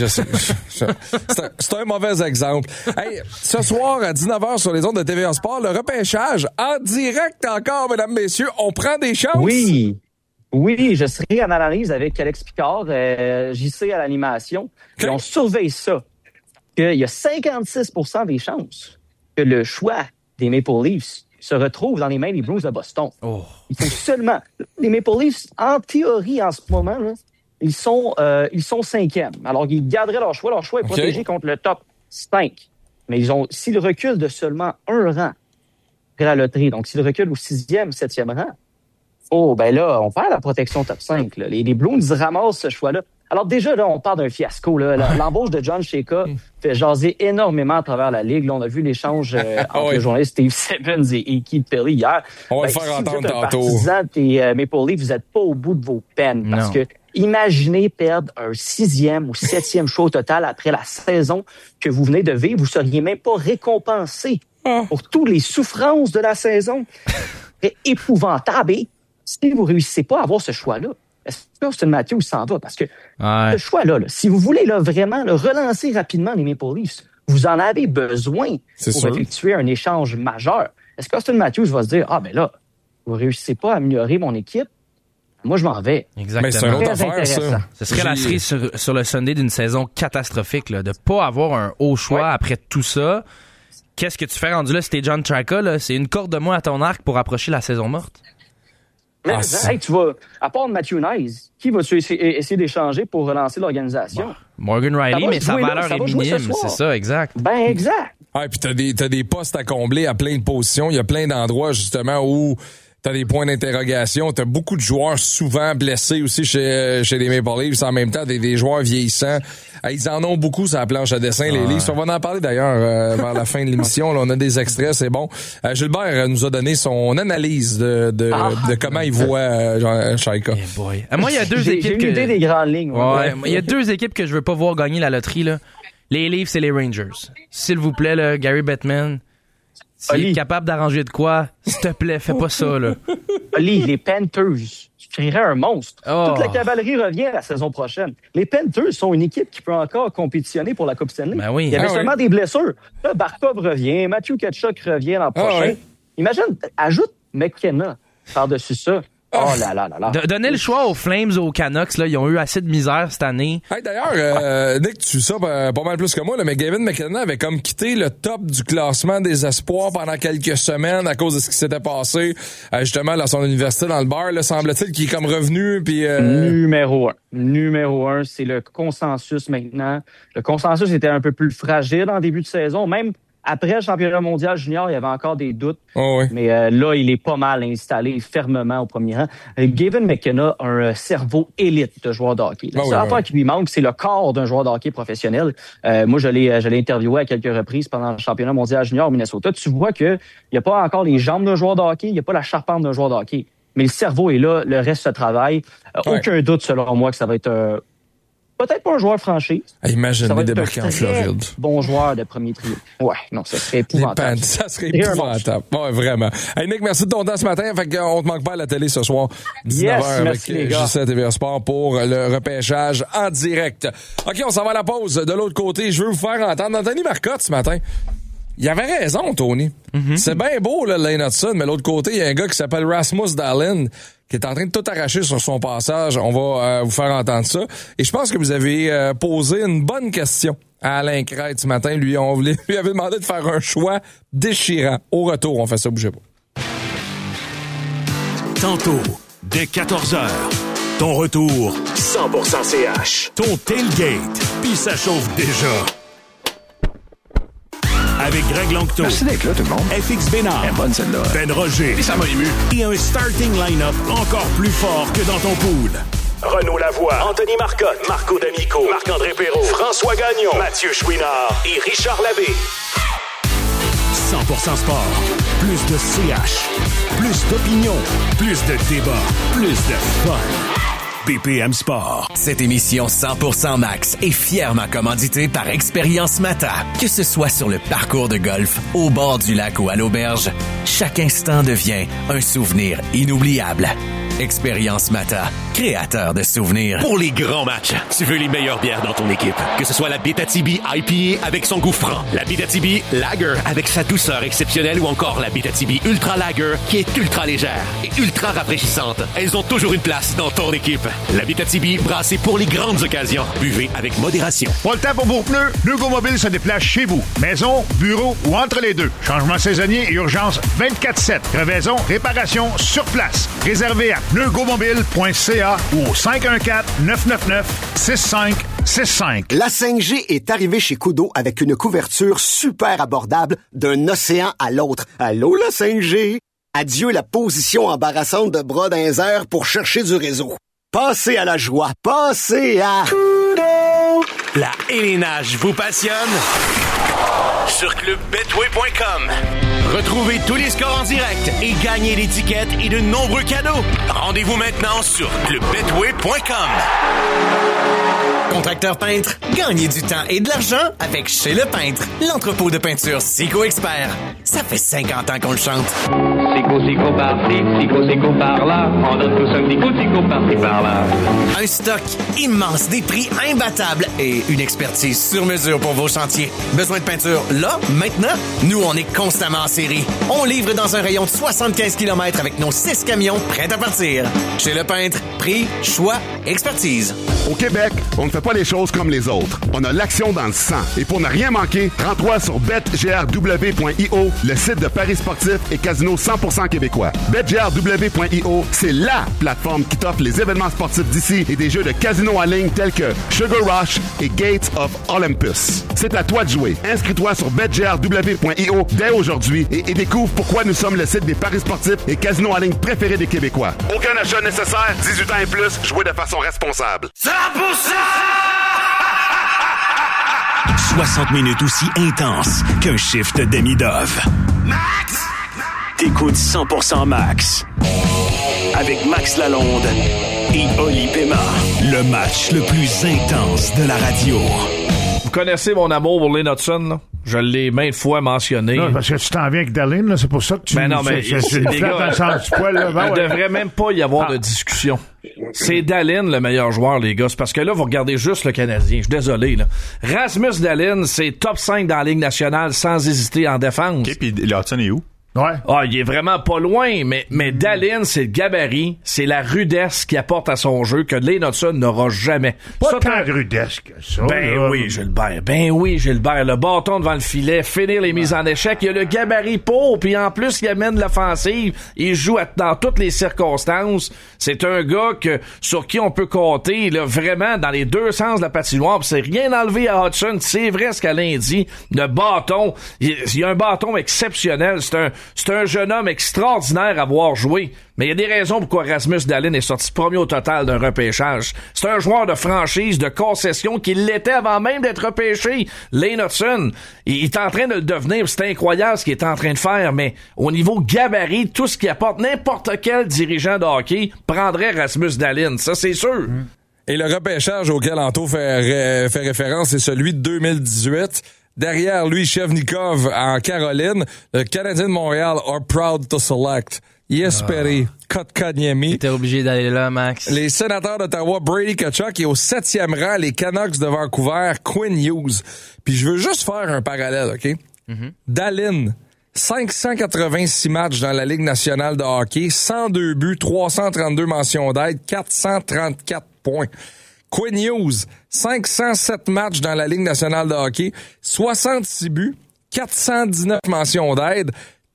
C'est un mauvais exemple. Hey, ce soir, à 19h sur les ondes de TVA Sport, le repêchage en direct encore, mesdames, messieurs. On prend des chances? Oui, je serai en analyse avec Alex Picard, JC à l'animation. Et on surveille ça. Il y a 56% des chances que le choix des Maple Leafs se retrouve dans les mains des Blues de Boston. Il faut seulement... Les Maple Leafs, en théorie, en ce moment, là, ils sont 5e. Alors, ils garderaient leur choix. Leur choix est protégé contre le top 5. Mais s'ils reculent de seulement un rang après la loterie, donc s'ils reculent au 6e, 7e rang, ben là, on perd la protection top 5. Là. Les Blues ramassent ce choix-là. Alors déjà, là, on parle d'un fiasco. Là. L'embauche de John Chayka fait jaser énormément à travers la Ligue. Là, on a vu l'échange entre le journaliste Steve Simmons et Keith Perry hier. On va le faire entendre tantôt. Partisan des Maple Leafs, vous n'êtes pas au bout de vos peines. Parce que imaginez perdre un 6e ou 7e choix au total après la saison que vous venez de vivre. Vous ne seriez même pas récompensé pour toutes les souffrances de la saison. C'est épouvantable. Et si vous ne réussissez pas à avoir ce choix-là, est-ce que Austin Matthews s'en va? Parce que ce choix-là, si vous voulez vraiment relancer rapidement les Maple Leafs, vous en avez besoin pour effectuer un échange majeur. Est-ce qu'Austin Matthews va se dire, vous ne réussissez pas à améliorer mon équipe? Moi, je m'en vais. Exactement. Mais c'est une autre affaire, ça. Ce serait la cerise sur le Sunday d'une saison catastrophique, là, de pas avoir un haut choix après tout ça. Qu'est-ce que tu fais rendu là si t'es John Chayka, là? C'est une corde de moins à ton arc pour approcher la saison morte. Mais tu vas, à part Matthew Nice, qui vas-tu essayer d'échanger pour relancer l'organisation? Morgan Riley, mais sa valeur est minime, c'est ça, exact. Ben, exact. Puis t'as des postes à combler à plein de positions. Il y a plein d'endroits, justement, où t'as des points d'interrogation. T'as beaucoup de joueurs souvent blessés aussi chez les Maple Leafs. En même temps, des joueurs vieillissants. Ils en ont beaucoup sur la planche à dessin, les Leafs. On va en parler d'ailleurs vers la fin de l'émission. Là, on a des extraits, c'est bon. Gilbert nous a donné son analyse de comment il voit Chayka. Moi, il y a deux équipes j'ai une idée des grandes lignes. Il y a deux équipes que je veux pas voir gagner la loterie, là. Les Leafs et les Rangers. S'il vous plaît, là, Gary Bettman, s'il est capable d'arranger de quoi, s'il te plaît, fais pas ça, là. Les Panthers, je crierais un monstre. Toute la cavalerie revient la saison prochaine. Les Panthers sont une équipe qui peut encore compétitionner pour la Coupe Stanley. Ben oui. Il y avait seulement des blessures. Là, Barkov revient, Matthew Tkachuk revient l'an prochain. Imagine, ajoute McKenna par-dessus ça. Oh là là là là. Donner le choix aux Flames, aux Canucks, là, ils ont eu assez de misère cette année. D'ailleurs, Nick, tu sais ça pas mal plus que moi, là, mais Gavin McKenna avait comme quitté le top du classement des espoirs pendant quelques semaines à cause de ce qui s'était passé justement dans son université dans le bar. Là, semble-t-il qu'il est comme revenu. Puis Numéro un, c'est le consensus maintenant. Le consensus était un peu plus fragile en début de saison, même. Après le championnat mondial junior, il y avait encore des doutes. Mais là, il est pas mal installé fermement au premier rang. Gavin McKenna a un cerveau élite de joueur de hockey. La seule affaire qui lui manque, c'est le corps d'un joueur de hockey professionnel. Moi, je l'ai interviewé à quelques reprises pendant le championnat mondial junior au Minnesota. Tu vois qu'il n'y a pas encore les jambes d'un joueur de hockey, il n'y a pas la charpente d'un joueur de hockey. Mais le cerveau est là, le reste se travaille. Aucun doute, selon moi, que ça va être... peut-être pas un joueur franchise. Imaginez débarquer en Floride. Bon joueur de premier trio. Ouais, non, ça serait épouvantable. Ça serait épouvantable. Ouais, vraiment. Hey Nick, merci de ton temps ce matin. Fait qu'on te manque pas à la télé ce soir, 19h avec J7 TVA Sport pour le repêchage en direct. OK, on s'en va à la pause. De l'autre côté, je veux vous faire entendre Anthony Marcotte ce matin. Il avait raison, Tony. C'est bien beau, là, Lane Hudson, mais de l'autre côté, il y a un gars qui s'appelle Rasmus Dahlin qui est en train de tout arracher sur son passage. On va vous faire entendre ça. Et je pense que vous avez posé une bonne question à Alain Crête ce matin. Lui avait demandé de faire un choix déchirant. Au retour, on fait ça, bougez pas. Tantôt, dès 14h, ton retour 100% CH. Ton tailgate, puis ça chauffe déjà. Avec Greg Langto. Merci d'être là, tout le monde. FX Bénard. Elle est bonne, celle-là. Ben Roger. Et ça m'a ému. Et un starting line-up encore plus fort que dans ton pool. Renaud Lavoie, Anthony Marcotte, Marco D'Amico, Marc-André Perrault, François Gagnon, Mathieu Chouinard et Richard Labbé. 100% sport. Plus de CH. Plus d'opinion. Plus de débat. Plus de fun. BPM Sport. Cette émission 100% Max est fièrement commanditée par Expérience Mata. Que ce soit sur le parcours de golf, au bord du lac ou à l'auberge, chaque instant devient un souvenir inoubliable. Expérience Mata, créateur de souvenirs. Pour les grands matchs, tu veux les meilleures bières dans ton équipe. Que ce soit la Bétatibi IPA avec son goût franc, la Bétatibi Lager avec sa douceur exceptionnelle ou encore la Bétatibi Ultra Lager qui est ultra légère et ultra rafraîchissante. Elles ont toujours une place dans ton équipe. La Bétatibi, brassée pour les grandes occasions. Buvez avec modération. Pas le temps pour vos pneus? Neugo Mobile se déplace chez vous. Maison, bureau ou entre les deux. Changement saisonnier et urgence 24/7. Crevaison, réparation sur place. Réservé à neugomobile.ca ou au 514-999-6565. La 5G est arrivée chez Kudo avec une couverture super abordable d'un océan à l'autre. Allô, la 5G? Adieu la position embarrassante de bras dans les airs pour chercher du réseau. Passez à la joie. Passez à Kudo! La élénage vous passionne? Sur clubbetway.com. Retrouvez tous les scores en direct et gagnez l'étiquette et de nombreux cadeaux. Rendez Rendez-vous maintenant sur clubbetway.com. Contracteur peintre, gagnez du temps et de l'argent avec Chez Le Peintre, l'entrepôt de peinture Sico Expert. Ça fait 50 ans qu'on le chante. Sico par-ci, Sico par-là, on donne tous un petit Sico par-ci par-là. Un stock immense, des prix imbattables et une expertise sur mesure pour vos chantiers. Besoin de peinture là, maintenant? Nous, on est constamment en série. On livre dans un rayon de 75 km avec nos 6 camions prêts à partir. Chez Le Peintre, prix, choix, expertise. Au Québec, on ne fait pas les choses comme les autres. On a l'action dans le sang. Et pour ne rien manquer, rends-toi sur betgrw.io, le site de paris sportifs et casino 100% québécois. betgrw.io, c'est LA plateforme qui t'offre les événements sportifs d'ici et des jeux de casino en ligne tels que Sugar Rush et Gates of Olympus. C'est à toi de jouer. Inscris-toi sur betgrw.io dès aujourd'hui et découvre pourquoi nous sommes le site des paris sportifs et casinos en ligne préférés des Québécois. Aucun achat nécessaire, 18 ans et plus, jouez de façon responsable. 60 minutes aussi intenses qu'un shift demi-dove. Max! T'écoutes 100% Max. Avec Max Lalonde et Oli Pema. Le match le plus intense de la radio. Vous connaissez mon amour pour Lane Hutson, là? Je l'ai maintes fois mentionné. Non, parce que tu t'en viens avec Dallin, là, c'est pour ça que tu... Ben non, mais les gars, dans le sens du poil, là. Il ne devrait même pas y avoir de discussion. C'est Dallin le meilleur joueur, les gars. C'est parce que là, vous regardez juste le Canadien. Je suis désolé, là. Rasmus Dallin, c'est top 5 dans la Ligue nationale sans hésiter en défense. OK, puis Hudson est où? Ouais. Ah, il est vraiment pas loin, mais Dallin, c'est le gabarit, c'est la rudesse qu'il apporte à son jeu que Lane Hutson n'aura jamais. Pas tant de rudesse que ça. Ben là. oui, Gilbert. Le bâton devant le filet, finir les mises en échec. Il y a le gabarit pour, puis en plus, il amène l'offensive. Il joue dans toutes les circonstances. C'est un gars sur qui on peut compter, là, vraiment, dans les deux sens de la patinoire. Puis c'est rien enlevé à Hutson. C'est vrai ce qu'Alain dit. Le bâton, il y a un bâton exceptionnel. C'est un jeune homme extraordinaire à voir jouer. Mais il y a des raisons pourquoi Rasmus Dallin est sorti premier au total d'un repêchage. C'est un joueur de franchise, de concession, qui l'était avant même d'être repêché. Lane Hutson, il est en train de le devenir. C'est incroyable ce qu'il est en train de faire, mais au niveau gabarit, tout ce qu'il apporte, n'importe quel dirigeant de hockey prendrait Rasmus Dallin. Ça, c'est sûr. Et le repêchage auquel Anto fait référence, c'est celui de 2018. Derrière lui, Chevnikov en Caroline. Le Canadien de Montréal are proud to select Jesperi Kotkaniemi. T'es obligé d'aller là, Max. Les Sénateurs d'Ottawa, Brady Tkachuk, et au 7e rang, les Canucks de Vancouver, Quinn Hughes. Puis je veux juste faire un parallèle, OK? Mm-hmm. Dallin, 586 matchs dans la Ligue nationale de hockey, 102 buts, 332 mentions d'aide, 434 points. Quinn Hughes, 507 matchs dans la Ligue nationale de hockey, 66 buts, 419 mentions d'aide,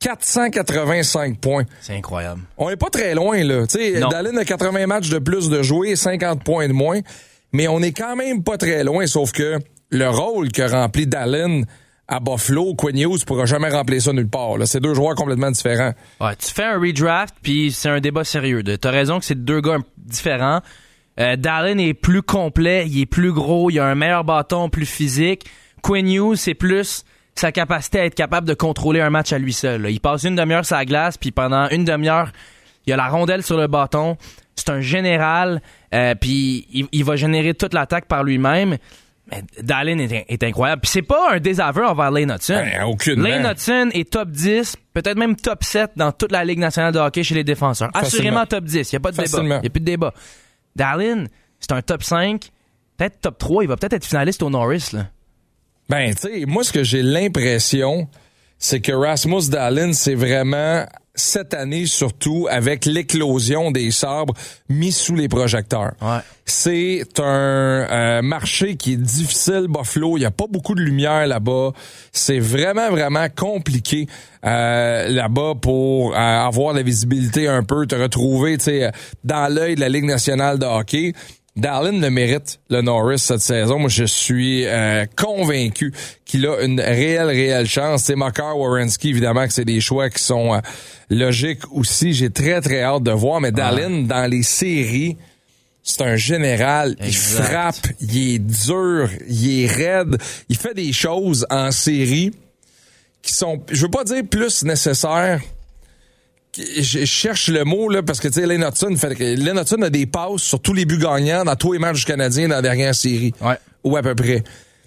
485 points. C'est incroyable. On est pas très loin, là. Tu sais, Dallin a 80 matchs de plus de jouer, 50 points de moins, mais on est quand même pas très loin, sauf que le rôle que remplit Dallin à Buffalo, Quinn Hughes pourra jamais remplir ça nulle part. Là. C'est deux joueurs complètement différents. Ouais, tu fais un redraft, puis c'est un débat sérieux. T'as raison que c'est deux gars différents. Dallin est plus complet, il est plus gros, il a un meilleur bâton, plus physique. Quinn Hughes, c'est plus sa capacité à être capable de contrôler un match à lui seul. Là. Il passe une demi-heure sur la glace, puis pendant une demi-heure, il a la rondelle sur le bâton. C'est un général, puis il va générer toute l'attaque par lui-même. Mais Dallin est incroyable. Puis c'est pas un désaveu envers Lane Hutson. Lane Hutson est top 10, peut-être même top 7 dans toute la Ligue nationale de hockey chez les défenseurs. Assurément top 10, il n'y a pas de débat. Il n'y a plus de débat. Dallin, c'est un top 5, peut-être top 3, il va peut-être être finaliste au Norris, là. Ben, tu sais, moi, ce que j'ai l'impression, c'est que Rasmus Dallin, c'est vraiment, cette année surtout, avec l'éclosion des sabres mis sous les projecteurs. Ouais. C'est un marché qui est difficile, Buffalo. Il n'y a pas beaucoup de lumière là-bas. C'est vraiment, vraiment compliqué là-bas pour avoir la visibilité un peu, te retrouver, tu sais, dans l'œil de la Ligue nationale de hockey. Dallin le mérite, le Norris, cette saison. Moi, je suis convaincu qu'il a une réelle chance. C'est Makar, Werenski, évidemment que c'est des choix qui sont logiques aussi. J'ai très hâte de voir. Mais Dallin, dans les séries, c'est un général. Exact. Il frappe, il est dur, il est raide. Il fait des choses en série qui sont, je veux pas dire plus nécessaires, je cherche le mot, là, parce que, tu sais, Lane Hudson a des passes sur tous les buts gagnants dans tous les matchs canadiens dans la dernière série. Ouais. Ou à peu près.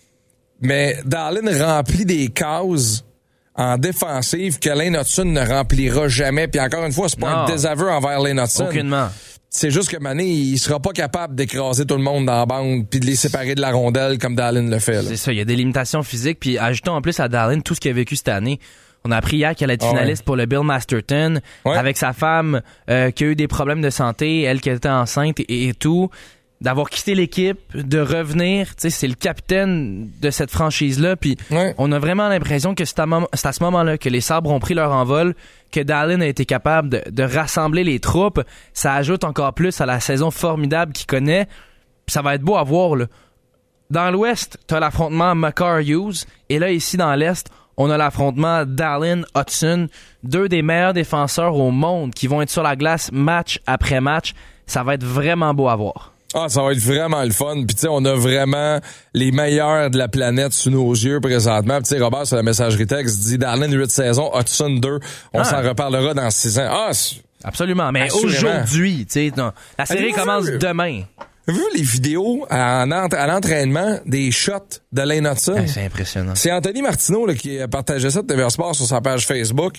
Mais Dallin remplit des cases en défensive que Lane Hudson ne remplira jamais. Puis encore une fois, c'est pas un désaveu envers Lane Hudson. Aucunement. C'est juste que Mané, il sera pas capable d'écraser tout le monde dans la bande puis de les séparer de la rondelle comme Dallin le fait. Là. C'est ça, il y a des limitations physiques. Puis ajoutons en plus à Dallin tout ce qu'il a vécu cette année. On a appris hier qu'elle allait être finaliste pour le Bill Masterton avec sa femme qui a eu des problèmes de santé, elle qui était enceinte et tout. D'avoir quitté l'équipe, de revenir, tu sais, c'est le capitaine de cette franchise-là. Puis on a vraiment l'impression que c'est à ce moment-là que les Sabres ont pris leur envol, que Dallin a été capable de rassembler les troupes. Ça ajoute encore plus à la saison formidable qu'il connaît. Puis ça va être beau à voir, là. Dans l'Ouest, t'as l'affrontement Makar-Hughes. Et là, ici, dans l'Est, on a l'affrontement Dallin-Hudson. 2 des meilleurs défenseurs au monde qui vont être sur la glace match après match. Ça va être vraiment beau à voir. Ah, ça va être vraiment le fun. Puis tu sais, on a vraiment les meilleurs de la planète sous nos yeux présentement. Puis tu sais, Robert, sur la messagerie texte, dit Dallin 8 saisons, Hudson 2. On s'en reparlera dans 6 ans. Ah, absolument. Mais aujourd'hui, tu sais, la série commence demain. Avez-vous vu les vidéos à l'entraînement des shots de Lane Hudson? C'est impressionnant. C'est Anthony Martineau là, qui partageait ça de TVA Sport sur sa page Facebook.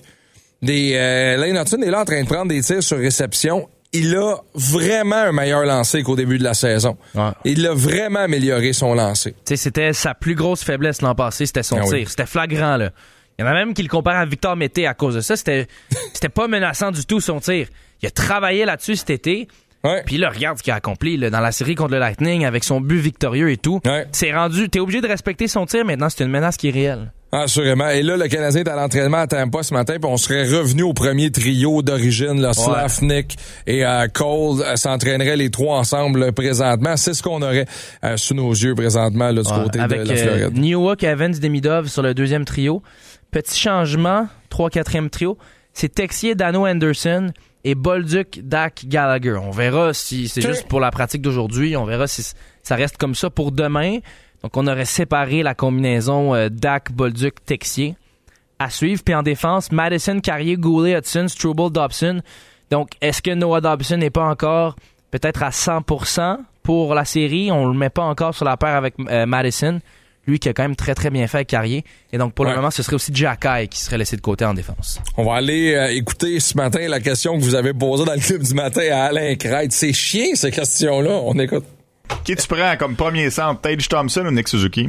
Lane Hudson est là en train de prendre des tirs sur réception. Il a vraiment un meilleur lancer qu'au début de la saison. Ouais. Il a vraiment amélioré son lancer. Tu sais, c'était sa plus grosse faiblesse l'an passé, c'était son tir. Oui. C'était flagrant, là. Il y en a même qui le comparent à Victor Mété à cause de ça. C'était pas menaçant du tout, son tir. Il a travaillé là-dessus cet été. Ouais. Puis là, regarde ce qu'il a accompli là, dans la série contre le Lightning avec son but victorieux et tout. Ouais. C'est rendu... T'es obligé de respecter son tir, maintenant, c'est une menace qui est réelle. Assurément. Et là, le Canadien est à l'entraînement à Tampa ce matin, puis on serait revenu au premier trio d'origine, là, Slav, Nick et Cole s'entraîneraient les 3 ensemble là, présentement. C'est ce qu'on aurait sous nos yeux présentement là, du côté avec, de la Floride. Newhook, Evans, Demidov sur le 2e trio. Petit changement, 3-4e trio. C'est Texier, Dano Anderson et Bolduc, Dak, Gallagher. On verra si c'est juste pour la pratique d'aujourd'hui. On verra si ça reste comme ça pour demain. Donc, on aurait séparé la combinaison Dak, Bolduc, Texier à suivre. Puis en défense, Madison, Carrier, Goulet, Hudson, Struble, Dobson. Donc, est-ce que Noah Dobson n'est pas encore peut-être à 100% pour la série? On le met pas encore sur la paire avec Madison. Lui qui a quand même très très bien fait avec Carrier. Et donc pour le moment, ce serait aussi Jacky qui serait laissé de côté en défense. On va aller écouter ce matin la question que vous avez posée dans le club du matin à Alain Crête. C'est chiant ces questions-là. On écoute. Qui tu prends comme premier centre, Tage Thompson ou Nick Suzuki?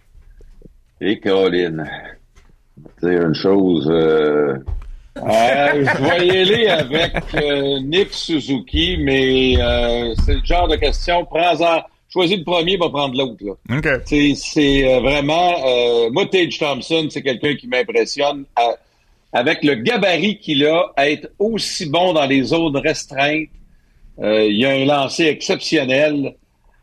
Et Caroline. Je vais dire une chose. Je vais y aller avec Nick Suzuki, mais c'est le genre de question. Prends-en. Choisis le premier, va prendre l'autre. Là. Okay. C'est vraiment... moi, Tage Thompson, c'est quelqu'un qui m'impressionne. Avec le gabarit qu'il a, à être aussi bon dans les zones restreintes. Il a un lancer exceptionnel.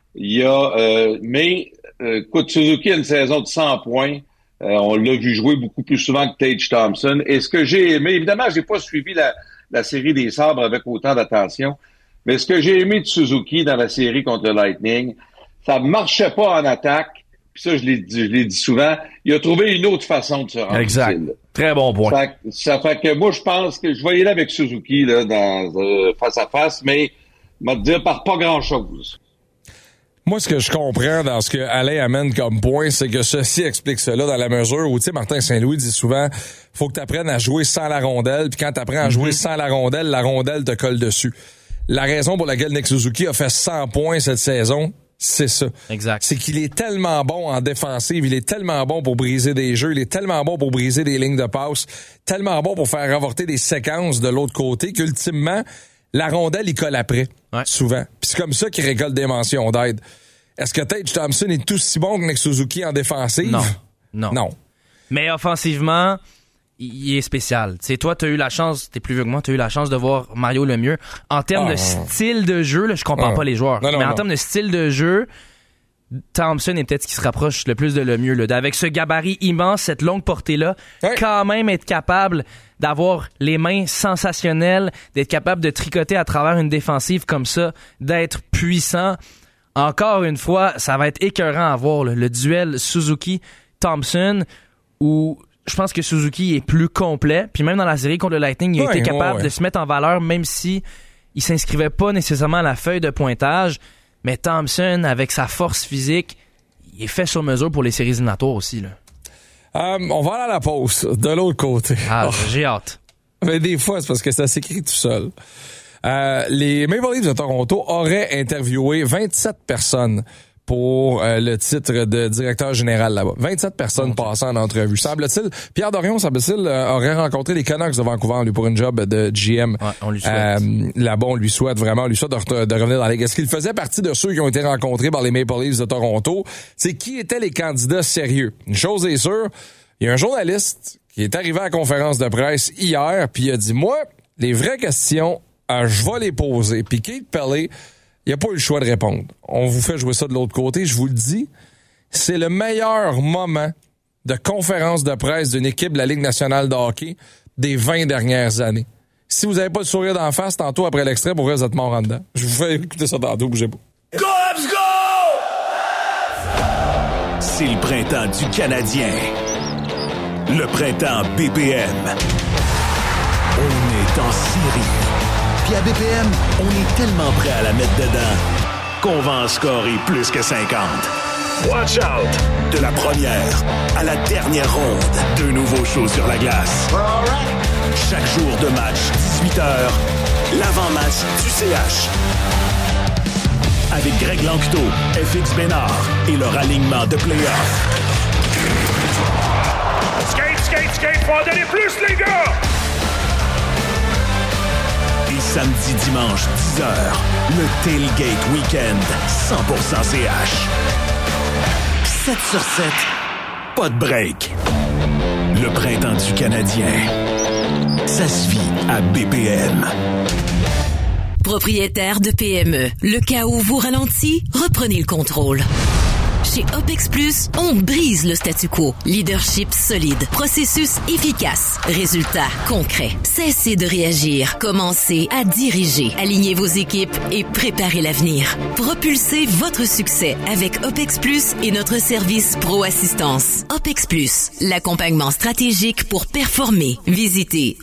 Écoute, Suzuki a une saison de 100 points. On l'a vu jouer beaucoup plus souvent que Tage Thompson. Et ce que j'ai aimé... Évidemment, j'ai pas suivi la série des Sabres avec autant d'attention. Mais ce que j'ai aimé de Suzuki dans la série contre le Lightning, ça marchait pas en attaque. Puis ça, je l'ai dit souvent. Il a trouvé une autre façon de se rendre. Exact. Utile. Très bon point. Ça fait que moi, je pense que je vais y aller avec Suzuki là, dans face à face, mais je vais te dire par pas grand-chose. Moi, ce que je comprends dans ce que Alain amène comme point, c'est que ceci explique cela dans la mesure où, tu sais, Martin Saint-Louis dit souvent, faut que tu apprennes à jouer sans la rondelle, puis quand tu apprends à jouer sans la rondelle te colle dessus. La raison pour laquelle Nick Suzuki a fait 100 points cette saison, c'est ça. Exact. C'est qu'il est tellement bon en défensive, il est tellement bon pour briser des jeux, il est tellement bon pour briser des lignes de passe, tellement bon pour faire avorter des séquences de l'autre côté qu'ultimement, la rondelle, il colle après, souvent. Puis c'est comme ça qu'il récolte des mentions d'aide. Est-ce que Tage Thompson est aussi bon que Nick Suzuki en défensive? Non. Mais offensivement... il est spécial. Tu sais, toi, t'as eu la chance, t'es plus vieux que moi, t'as eu la chance de voir Mario Lemieux. En termes de style de jeu, là, je compare pas les joueurs. Mais en termes de style de jeu, Thompson est peut-être ce qui se rapproche le plus de Lemieux. Là. Avec ce gabarit immense, cette longue portée-là, quand même être capable d'avoir les mains sensationnelles, d'être capable de tricoter à travers une défensive comme ça, d'être puissant. Encore une fois, ça va être écœurant à voir, là, le duel Suzuki-Thompson, où je pense que Suzuki est plus complet. Puis même dans la série contre le Lightning, il a été capable de se mettre en valeur, même si il s'inscrivait pas nécessairement à la feuille de pointage. Mais Thompson, avec sa force physique, il est fait sur mesure pour les séries éliminatoires aussi, là. On va aller à la pause, de l'autre côté. Ah, j'ai hâte. Mais des fois, c'est parce que ça s'écrit tout seul. Les Maple Leafs de Toronto auraient interviewé 27 personnes pour le titre de directeur général là-bas. 27 personnes passant en entrevue. Semble-t-il, Pierre Dorion, aurait rencontré les Canucks de Vancouver, lui, pour une job de GM. Ouais, on lui souhaite. Là-bas, on lui souhaite vraiment, de revenir dans la Ligue. Est-ce qu'il faisait partie de ceux qui ont été rencontrés par les Maple Leafs de Toronto? C'est qui étaient les candidats sérieux? Une chose est sûre, il y a un journaliste qui est arrivé à la conférence de presse hier, puis il a dit, moi, les vraies questions, je vais les poser. Puis Keith Pelley, il n'a pas eu le choix de répondre. On vous fait jouer ça de l'autre côté, je vous le dis. C'est le meilleur moment de conférence de presse d'une équipe de la Ligue nationale de hockey des 20 dernières années. Si vous n'avez pas le sourire d'en face, tantôt après l'extrait, pour vous êtes mort en dedans. Je vous fais écouter ça tantôt, bougez pas. Go, let's go! C'est le printemps du Canadien. Le printemps BPM. On est en série. Puis à BPM, on est tellement prêt à la mettre dedans qu'on va en scorer plus que 50. Watch out! De la première à la dernière ronde, 2 nouveaux shows sur la glace. Chaque jour de match, 18h, l'avant-match du CH. Avec Greg Lanctot, FX Bénard et leur alignement de play-off. Skate, skate, skate, faut en donner plus, les gars! Et samedi, dimanche, 10h, le Tailgate Weekend, 100% CH. 7 sur 7, pas de break. Le printemps du Canadien, ça se vit à BPM. Propriétaire de PME, le chaos vous ralentit, reprenez le contrôle. Chez OPEX Plus, on brise le statu quo. Leadership solide, processus efficace, résultats concrets. Cessez de réagir, commencez à diriger. Alignez vos équipes et préparez l'avenir. Propulsez votre succès avec OPEX Plus et notre service Pro Assistance. OPEX Plus, l'accompagnement stratégique pour performer. Visitez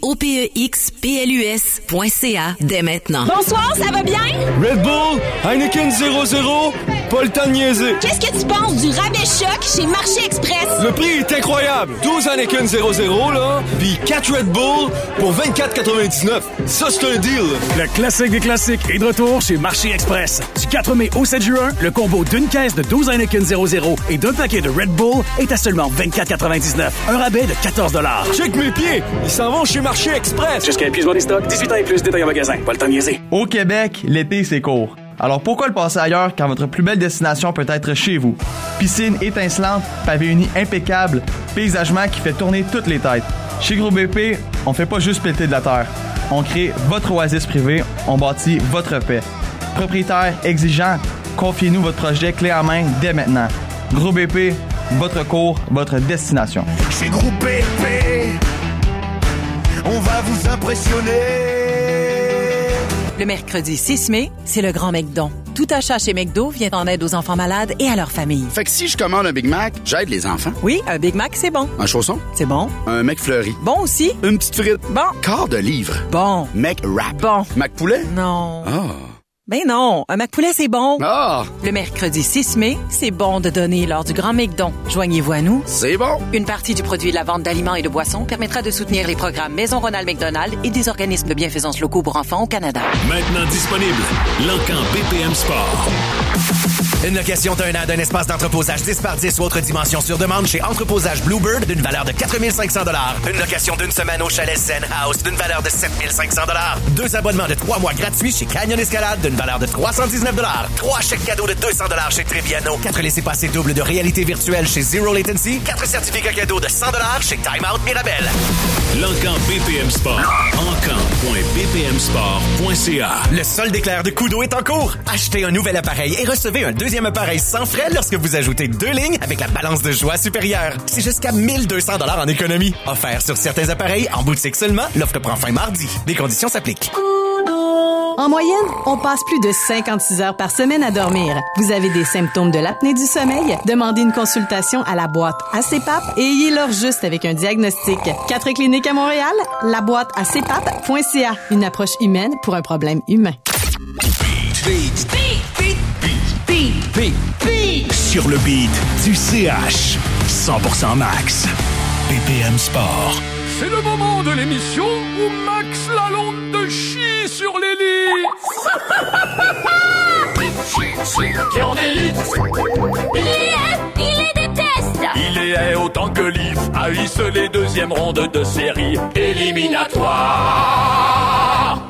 opexplus.ca dès maintenant. Bonsoir, ça va bien? Red Bull, Heineken 0-0, pas le temps de niaiser. Qu'est-ce que tu penses du rabais choc chez Marché Express? Le prix est incroyable. 12 Heineken 0-0, là, puis 4 Red Bull pour 24,99. Ça, c'est un deal. Le classique des classiques est de retour chez Marché Express. Du 4 mai au 7 juin, le combo d'une caisse de 12 Heineken 0-0 et d'un paquet de Red Bull est à seulement 24,99. Un rabais de 14 $. Check mes pieds. Ils s'en vont chez Marché Express. Jusqu'à épuisement des stocks, 18 ans et plus, détail en magasin. Pas le temps de niaiser. Au Québec, l'été, c'est court. Alors pourquoi le passer ailleurs quand votre plus belle destination peut être chez vous? Piscine étincelante, pavé uni impeccable, paysagement qui fait tourner toutes les têtes. Chez Groupe BP, on fait pas juste péter de la terre. On crée votre oasis privée, on bâtit votre paix. Propriétaire exigeant, confiez-nous votre projet clé en main dès maintenant. Groupe BP, votre cours, votre destination. Chez Groupe BP, on va vous impressionner. Le mercredi 6 mai, c'est le Grand McDon. Tout achat chez McDo vient en aide aux enfants malades et à leurs familles. Fait que si je commande un Big Mac, j'aide les enfants. Oui, un Big Mac, c'est bon. Un chausson? C'est bon. Un McFlurry? Bon aussi. Une petite frite? Bon. Quart de livre? Bon. McWrap? Bon. McPoulet? Non. Ah. Ben non, un McPoulet, c'est bon. Ah! Le mercredi 6 mai, c'est bon de donner lors du Grand McDon. Joignez-vous à nous. C'est bon. Une partie du produit de la vente d'aliments et de boissons permettra de soutenir les programmes Maison Ronald McDonald et des organismes de bienfaisance locaux pour enfants au Canada. Maintenant disponible, l'Encan BPM Sport. Une location d'un an d'un espace d'entreposage 10x10 ou autre dimension sur demande chez Entreposage Bluebird d'une valeur de 4 500 $. Une location d'une semaine au chalet Zen House d'une valeur de 7 500 $. 2 abonnements de 3 mois gratuits chez Canyon Escalade d'une valeur de 319 $. 3 chèques cadeaux de 200 $ chez Trebbiano. 4 laissez-passer doubles de réalité virtuelle chez Zero Latency. 4 certificats cadeaux de 100 $ chez Time Out Mirabel. L'Encan BPM Sport. Encan.bpmsport.ca. Le solde éclair de Kudo est en cours. Achetez un nouvel appareil et recevez un deuxième appareil sans frais lorsque vous ajoutez 2 lignes avec la balance de choix supérieure. C'est jusqu'à 1 200 $ en économie. Offert sur certains appareils en boutique seulement. L'offre prend fin mardi. Des conditions s'appliquent. Kudo. En moyenne, on passe plus de 56 heures par semaine à dormir. Vous avez des symptômes de l'apnée du sommeil? Demandez une consultation à la boîte ACPAP et ayez-leur juste avec un diagnostic. 4 cliniques à Montréal, la boîte acpap.ca. Une approche humaine pour un problème humain. Sur le beat du CH. 100% Max. BPM Sport. C'est le moment de l'émission où Max Lalonde chie sur les lits. Et on élite. Il les déteste. Il les hait autant que Leaf haïsse les deuxièmes rondes de série éliminatoire.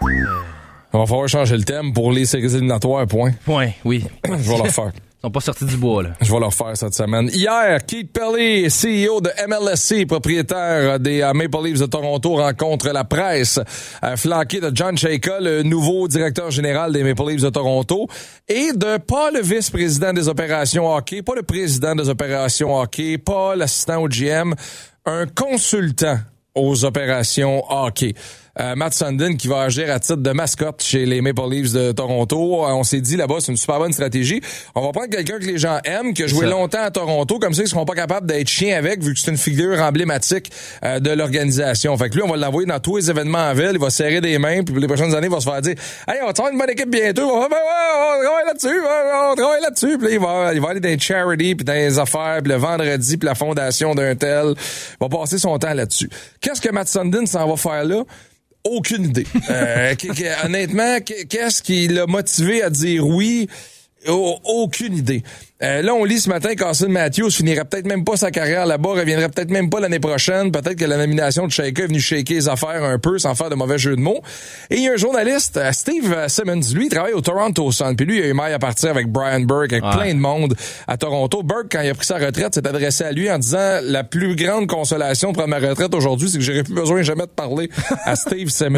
On va falloir changer le thème pour les séries éliminatoires, point. Point, oui. Je vais leur faire. Ils sont pas sortis du bois, là. Je vais leur faire cette semaine. Hier, Keith Pelly, CEO de MLSC, propriétaire des Maple Leafs de Toronto, rencontre la presse, flanqué de John Chayka, le nouveau directeur général des Maple Leafs de Toronto, et de pas le vice-président des opérations hockey, pas le président des opérations hockey, pas l'assistant au GM, un consultant aux opérations hockey. Matt Sundin qui va agir à titre de mascotte chez les Maple Leafs de Toronto. On s'est dit là-bas, c'est une super bonne stratégie. On va prendre quelqu'un que les gens aiment, qui a joué longtemps à Toronto, comme ça ils seront pas capables d'être chiens avec, vu que c'est une figure emblématique de l'organisation. Fait que lui, on va l'envoyer dans tous les événements en ville, il va serrer des mains, puis pour les prochaines années, il va se faire dire « Hey, on va avoir une bonne équipe bientôt, on travaille là-dessus, on travaille là-dessus. » Puis là, il va aller dans les charities, puis dans les affaires, puis le vendredi, puis la fondation d'un tel. Il va passer son temps là-dessus. Qu'est-ce que Matt Sundin s'en va faire là? Aucune idée. Honnêtement, qu'est-ce qui l'a motivé à dire oui? Aucune idée. Là, on lit ce matin qu'Austin Matthews finirait peut-être même pas sa carrière là-bas, reviendrait peut-être même pas l'année prochaine. Peut-être que la nomination de Chayka est venue shaker les affaires un peu, sans faire de mauvais jeu de mots. Et il y a un journaliste, Steve Simmons, lui, il travaille au Toronto Sun. Puis lui, il a eu maille à partir avec Brian Burke, avec plein de monde à Toronto. Burke, quand il a pris sa retraite, s'est adressé à lui en disant « La plus grande consolation de prendre ma retraite aujourd'hui, c'est que j'aurais plus besoin jamais de parler à Steve Simmons. »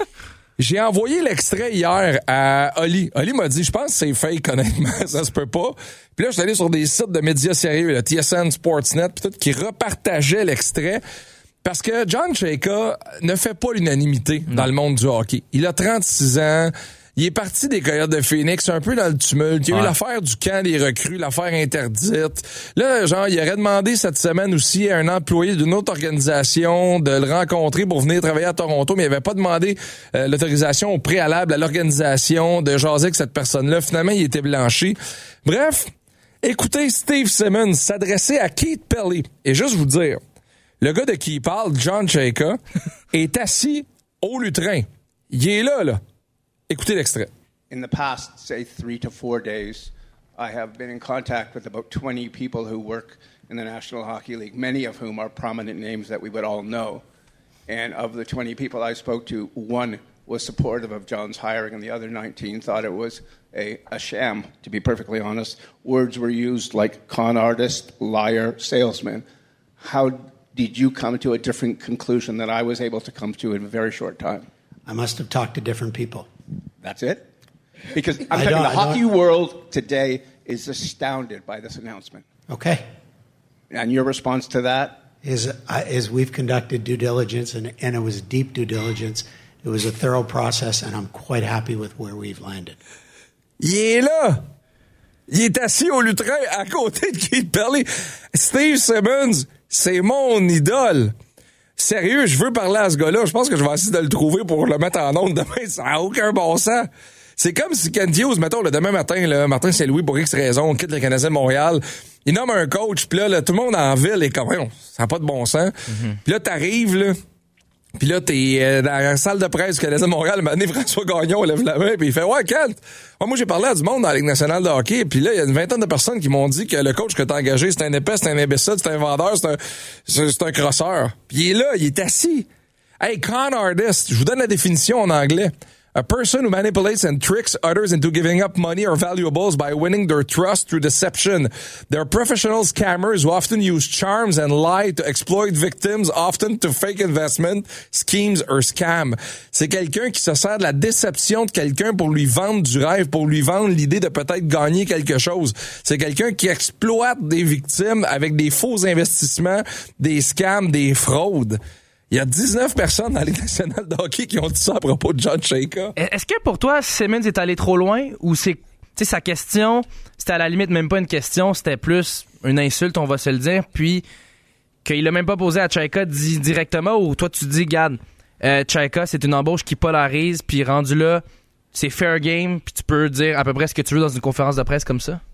J'ai envoyé l'extrait hier à Oli. Oli m'a dit, je pense que c'est fake, honnêtement, ça se peut pas. Puis là, je suis allé sur des sites de médias sérieux, le TSN, Sportsnet, puis tout, qui repartageaient l'extrait. Parce que John Chayka ne fait pas l'unanimité dans le monde du hockey. Il a 36 ans. Il est parti des Coyotes de Phoenix, un peu dans le tumulte. Il y a eu l'affaire du camp des recrues, l'affaire interdite. Là, genre, il aurait demandé cette semaine aussi à un employé d'une autre organisation de le rencontrer pour venir travailler à Toronto, mais il avait pas demandé l'autorisation au préalable à l'organisation de jaser avec cette personne-là. Finalement, il était blanchi. Bref, écoutez Steve Simmons s'adresser à Keith Pelly. Et juste vous dire, le gars de qui il parle, John Chayka, est assis au lutrin. Il est là. Écoutez l'extrait. In the past, say 3 to 4 days, I have been in contact with about 20 people who work in the National Hockey League, many of whom are prominent names that we would all know. And of the 20 people I spoke to, one was supportive of John's hiring, and the other 19 thought it was a sham, to be perfectly honest. Words were used like con artist, liar, salesman. How did you come to a different conclusion that I was able to come to in a very short time? I must have talked to different people. That's it? Because I'm telling you, the hockey world today is astounded by this announcement. Okay. And your response to that? Is we've conducted due diligence, and it was deep due diligence. It was a thorough process, and I'm quite happy with where we've landed. Il est là! Il est assis au lutrin à côté de Keith Pelly. Steve Simmons, c'est mon idole. Sérieux, je veux parler à ce gars-là. Je pense que je vais essayer de le trouver pour le mettre en onde demain. Ça n'a aucun bon sens. C'est comme si Ken Hughes, mettons, le demain matin, là, Martin Saint-Louis, pour X raison, quitte le Canadien de Montréal. Il nomme un coach, puis là, tout le monde en ville est comme, ça n'a pas de bon sens. Puis là, t'arrives, là, puis là, t'es dans la salle de presse du Canadien de Montréal, un moment donné, François Gagnon lève la main, puis il fait « Ouais, Kent, moi j'ai parlé à du monde dans la Ligue nationale de hockey, puis là, il y a une vingtaine de personnes qui m'ont dit que le coach que t'as engagé, c'est un épais, c'est un imbécile, c'est un vendeur, c'est un crosseur. » Puis il est là, il est assis. Hey, con artist, je vous donne la définition en anglais. A person who manipulates and tricks others into giving up money or valuables by winning their trust through deception. They're professional scammers who often use charms and lie to exploit victims, often to fake investment, schemes or scam. C'est quelqu'un qui se sert de la déception de quelqu'un pour lui vendre du rêve, pour lui vendre l'idée de peut-être gagner quelque chose. C'est quelqu'un qui exploite des victimes avec des faux investissements, des scams, des fraudes. Il y a 19 personnes dans la Ligue nationale de hockey qui ont dit ça à propos de John Chayka. Est-ce que pour toi, Simmons est allé trop loin ou c'est, tu sais, sa question, c'était à la limite même pas une question, c'était plus une insulte, on va se le dire, puis qu'il a même pas posé à Chayka directement, ou toi tu dis, regarde, Chayka, c'est une embauche qui polarise, puis rendu là, c'est fair game, puis tu peux dire à peu près ce que tu veux dans une conférence de presse comme ça?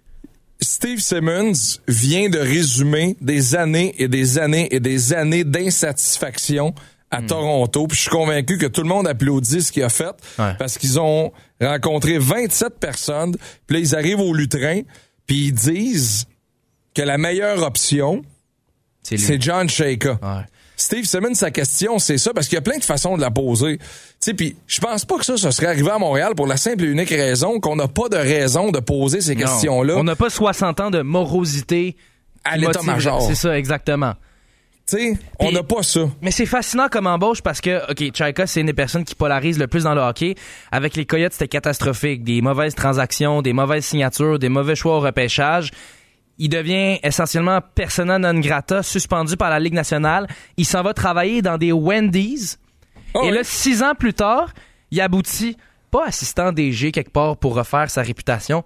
Steve Simmons vient de résumer des années et des années et des années d'insatisfaction à Toronto. Puis je suis convaincu que tout le monde applaudit ce qu'il a fait parce qu'ils ont rencontré 27 personnes. Puis là, ils arrivent au lutrin puis ils disent que la meilleure option, c'est John Chayka. Ouais. Steve Simmons, sa question, c'est ça, parce qu'il y a plein de façons de la poser. Tu sais, puis je pense pas que ça serait arrivé à Montréal pour la simple et unique raison qu'on n'a pas de raison de poser ces questions-là. On n'a pas 60 ans de morosité à l'état-major. C'est ça, exactement. Tu sais, on n'a pas ça. Mais c'est fascinant comme embauche parce que, OK, Chayka, c'est une des personnes qui polarise le plus dans le hockey. Avec les Coyotes, c'était catastrophique. Des mauvaises transactions, des mauvaises signatures, des mauvais choix au repêchage. Il devient essentiellement persona non grata, suspendu par la Ligue nationale. Il s'en va travailler dans des Wendy's. Et là, 6 ans plus tard, il aboutit, pas assistant DG quelque part pour refaire sa réputation,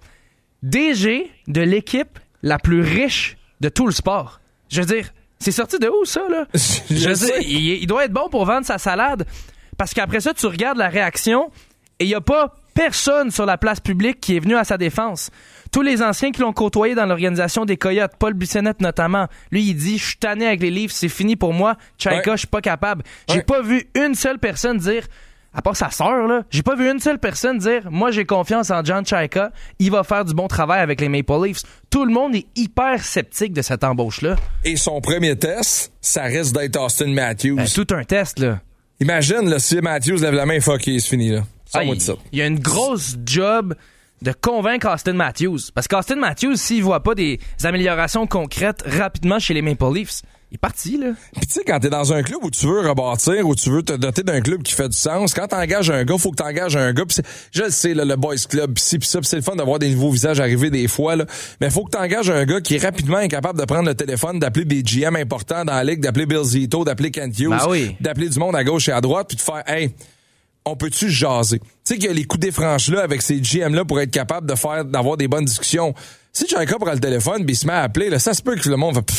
DG de l'équipe la plus riche de tout le sport. Je veux dire, c'est sorti de où ça, là? Je veux dire, il doit être bon pour vendre sa salade. Parce qu'après ça, tu regardes la réaction et il n'y a pas personne sur la place publique qui est venu à sa défense. Tous les anciens qui l'ont côtoyé dans l'organisation des Coyotes, Paul Bissonnette notamment, lui, il dit « Je suis tanné avec les Leafs, c'est fini pour moi. Chayka, je suis pas capable. » J'ai pas vu une seule personne dire, à part sa sœur, là, j'ai pas vu une seule personne dire « Moi, j'ai confiance en John Chayka. Il va faire du bon travail avec les Maple Leafs. » Tout le monde est hyper sceptique de cette embauche-là. Et son premier test, ça risque d'être Austin Matthews. Tout un test, là. Imagine, là, si Matthews lève la main, fuck, c'est fini, là. Il y a une grosse job de convaincre Austin Matthews. Parce qu'Austin Matthews, s'il voit pas des améliorations concrètes rapidement chez les Maple Leafs, il est parti, là. Puis tu sais, quand t'es dans un club où tu veux rebâtir, où tu veux te doter d'un club qui fait du sens, quand t'engages un gars, faut que t'engages un gars. Pis je le sais, là, le boys club, pis ça, pis c'est le fun de voir des nouveaux visages arriver des fois, là. Mais faut que t'engages un gars qui est rapidement incapable de prendre le téléphone, d'appeler des GM importants dans la ligue, d'appeler Bill Zito, d'appeler Kent Hughes, d'appeler du monde à gauche et à droite, puis de faire, hey, on peut-tu jaser? Tu sais qu'il y a les coups des franches là avec ces GM-là pour être capable d'avoir des bonnes discussions. Si Chayka prend le téléphone pis il se met à appeler, là, ça se peut que le monde va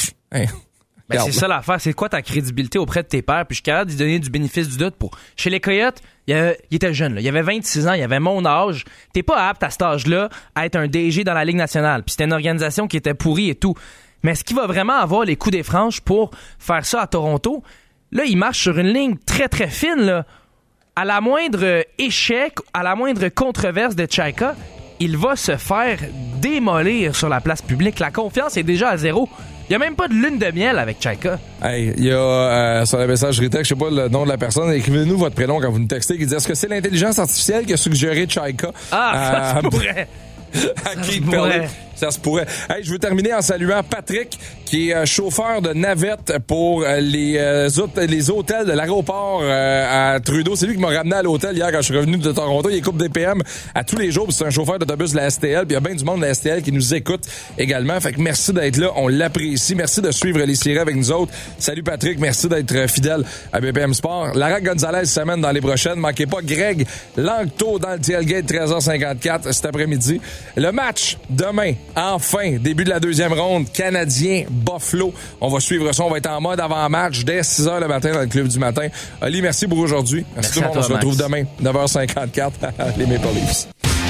c'est ça l'affaire. C'est quoi ta crédibilité auprès de tes pairs? Puis je suis capable de lui donner du bénéfice du doute pour. Chez les Coyotes, il était jeune, là. Il avait 26 ans, il avait mon âge. T'es pas apte à cet âge-là à être un DG dans la Ligue nationale. Puis c'était une organisation qui était pourrie et tout. Mais est-ce qu'il va vraiment avoir les coups des franches pour faire ça à Toronto? Là, il marche sur une ligne très très fine, là. À la moindre échec, à la moindre controverse de Chayka, il va se faire démolir sur la place publique. La confiance est déjà à zéro. Il n'y a même pas de lune de miel avec Chayka. Hey, il y a sur la messagerie texte, je sais pas le nom de la personne, écrivez-nous votre prénom quand vous nous textez, qui dit est-ce que c'est l'intelligence artificielle qui a suggéré Chayka? Ça pourrait. À Keith Pelly. Ça se pourrait. Hey, je veux terminer en saluant Patrick, qui est chauffeur de navette pour les hôtels de l'aéroport à Trudeau. C'est lui qui m'a ramené à l'hôtel hier quand je suis revenu de Toronto. Il coupe des PM à tous les jours. C'est un chauffeur d'autobus de la STL. Puis il y a bien du monde de la STL qui nous écoute également. Fait que merci d'être là. On l'apprécie. Merci de suivre les séries avec nous autres. Salut Patrick. Merci d'être fidèle à BPM Sport. Lara Gonzalez s'amène dans les prochaines. Manquez pas Greg Langto dans le tailgate 13h54 cet après-midi. Le match demain. Enfin, début de la deuxième ronde, Canadien-Buffalo. On va suivre ça. On va être en mode avant-match dès 6h le matin dans le club du matin. Ali, merci pour aujourd'hui. Merci tout le monde. On se retrouve demain, 9h54, les Maple Leafs.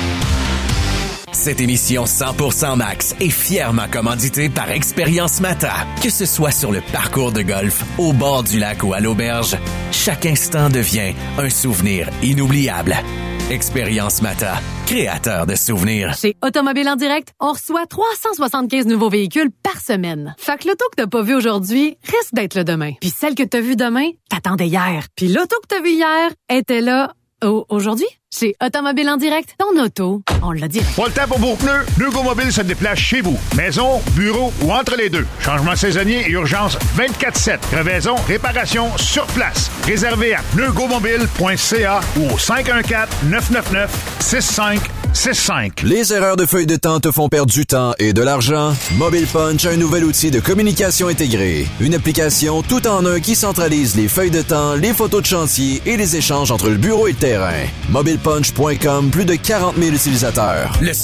Cette émission 100% Max est fièrement commanditée par Expérience Mata. Que ce soit sur le parcours de golf, au bord du lac ou à l'auberge, chaque instant devient un souvenir inoubliable. Expérience Mata, créateur de souvenirs. Chez Automobile en direct, on reçoit 375 nouveaux véhicules par semaine. Fait que l'auto que t'as pas vu aujourd'hui risque d'être là demain. Puis celle que t'as vue demain, t'attendais hier. Puis l'auto que t'as vue hier était là aujourd'hui. Chez Automobile en direct, ton auto, on l'a dit. Pas le temps pour vos pneus? Neugo Mobile se déplace chez vous. Maison, bureau ou entre les deux. Changement saisonnier et urgence 24/7. Crevaison, réparation sur place. Réservé à neugomobile.ca ou au 514-999-65 6-5. Les erreurs de feuille de temps te font perdre du temps et de l'argent? Mobile Punch a un nouvel outil de communication intégré. Une application tout en un qui centralise les feuilles de temps, les photos de chantier et les échanges entre le bureau et le terrain. MobilePunch.com, plus de 40 000 utilisateurs.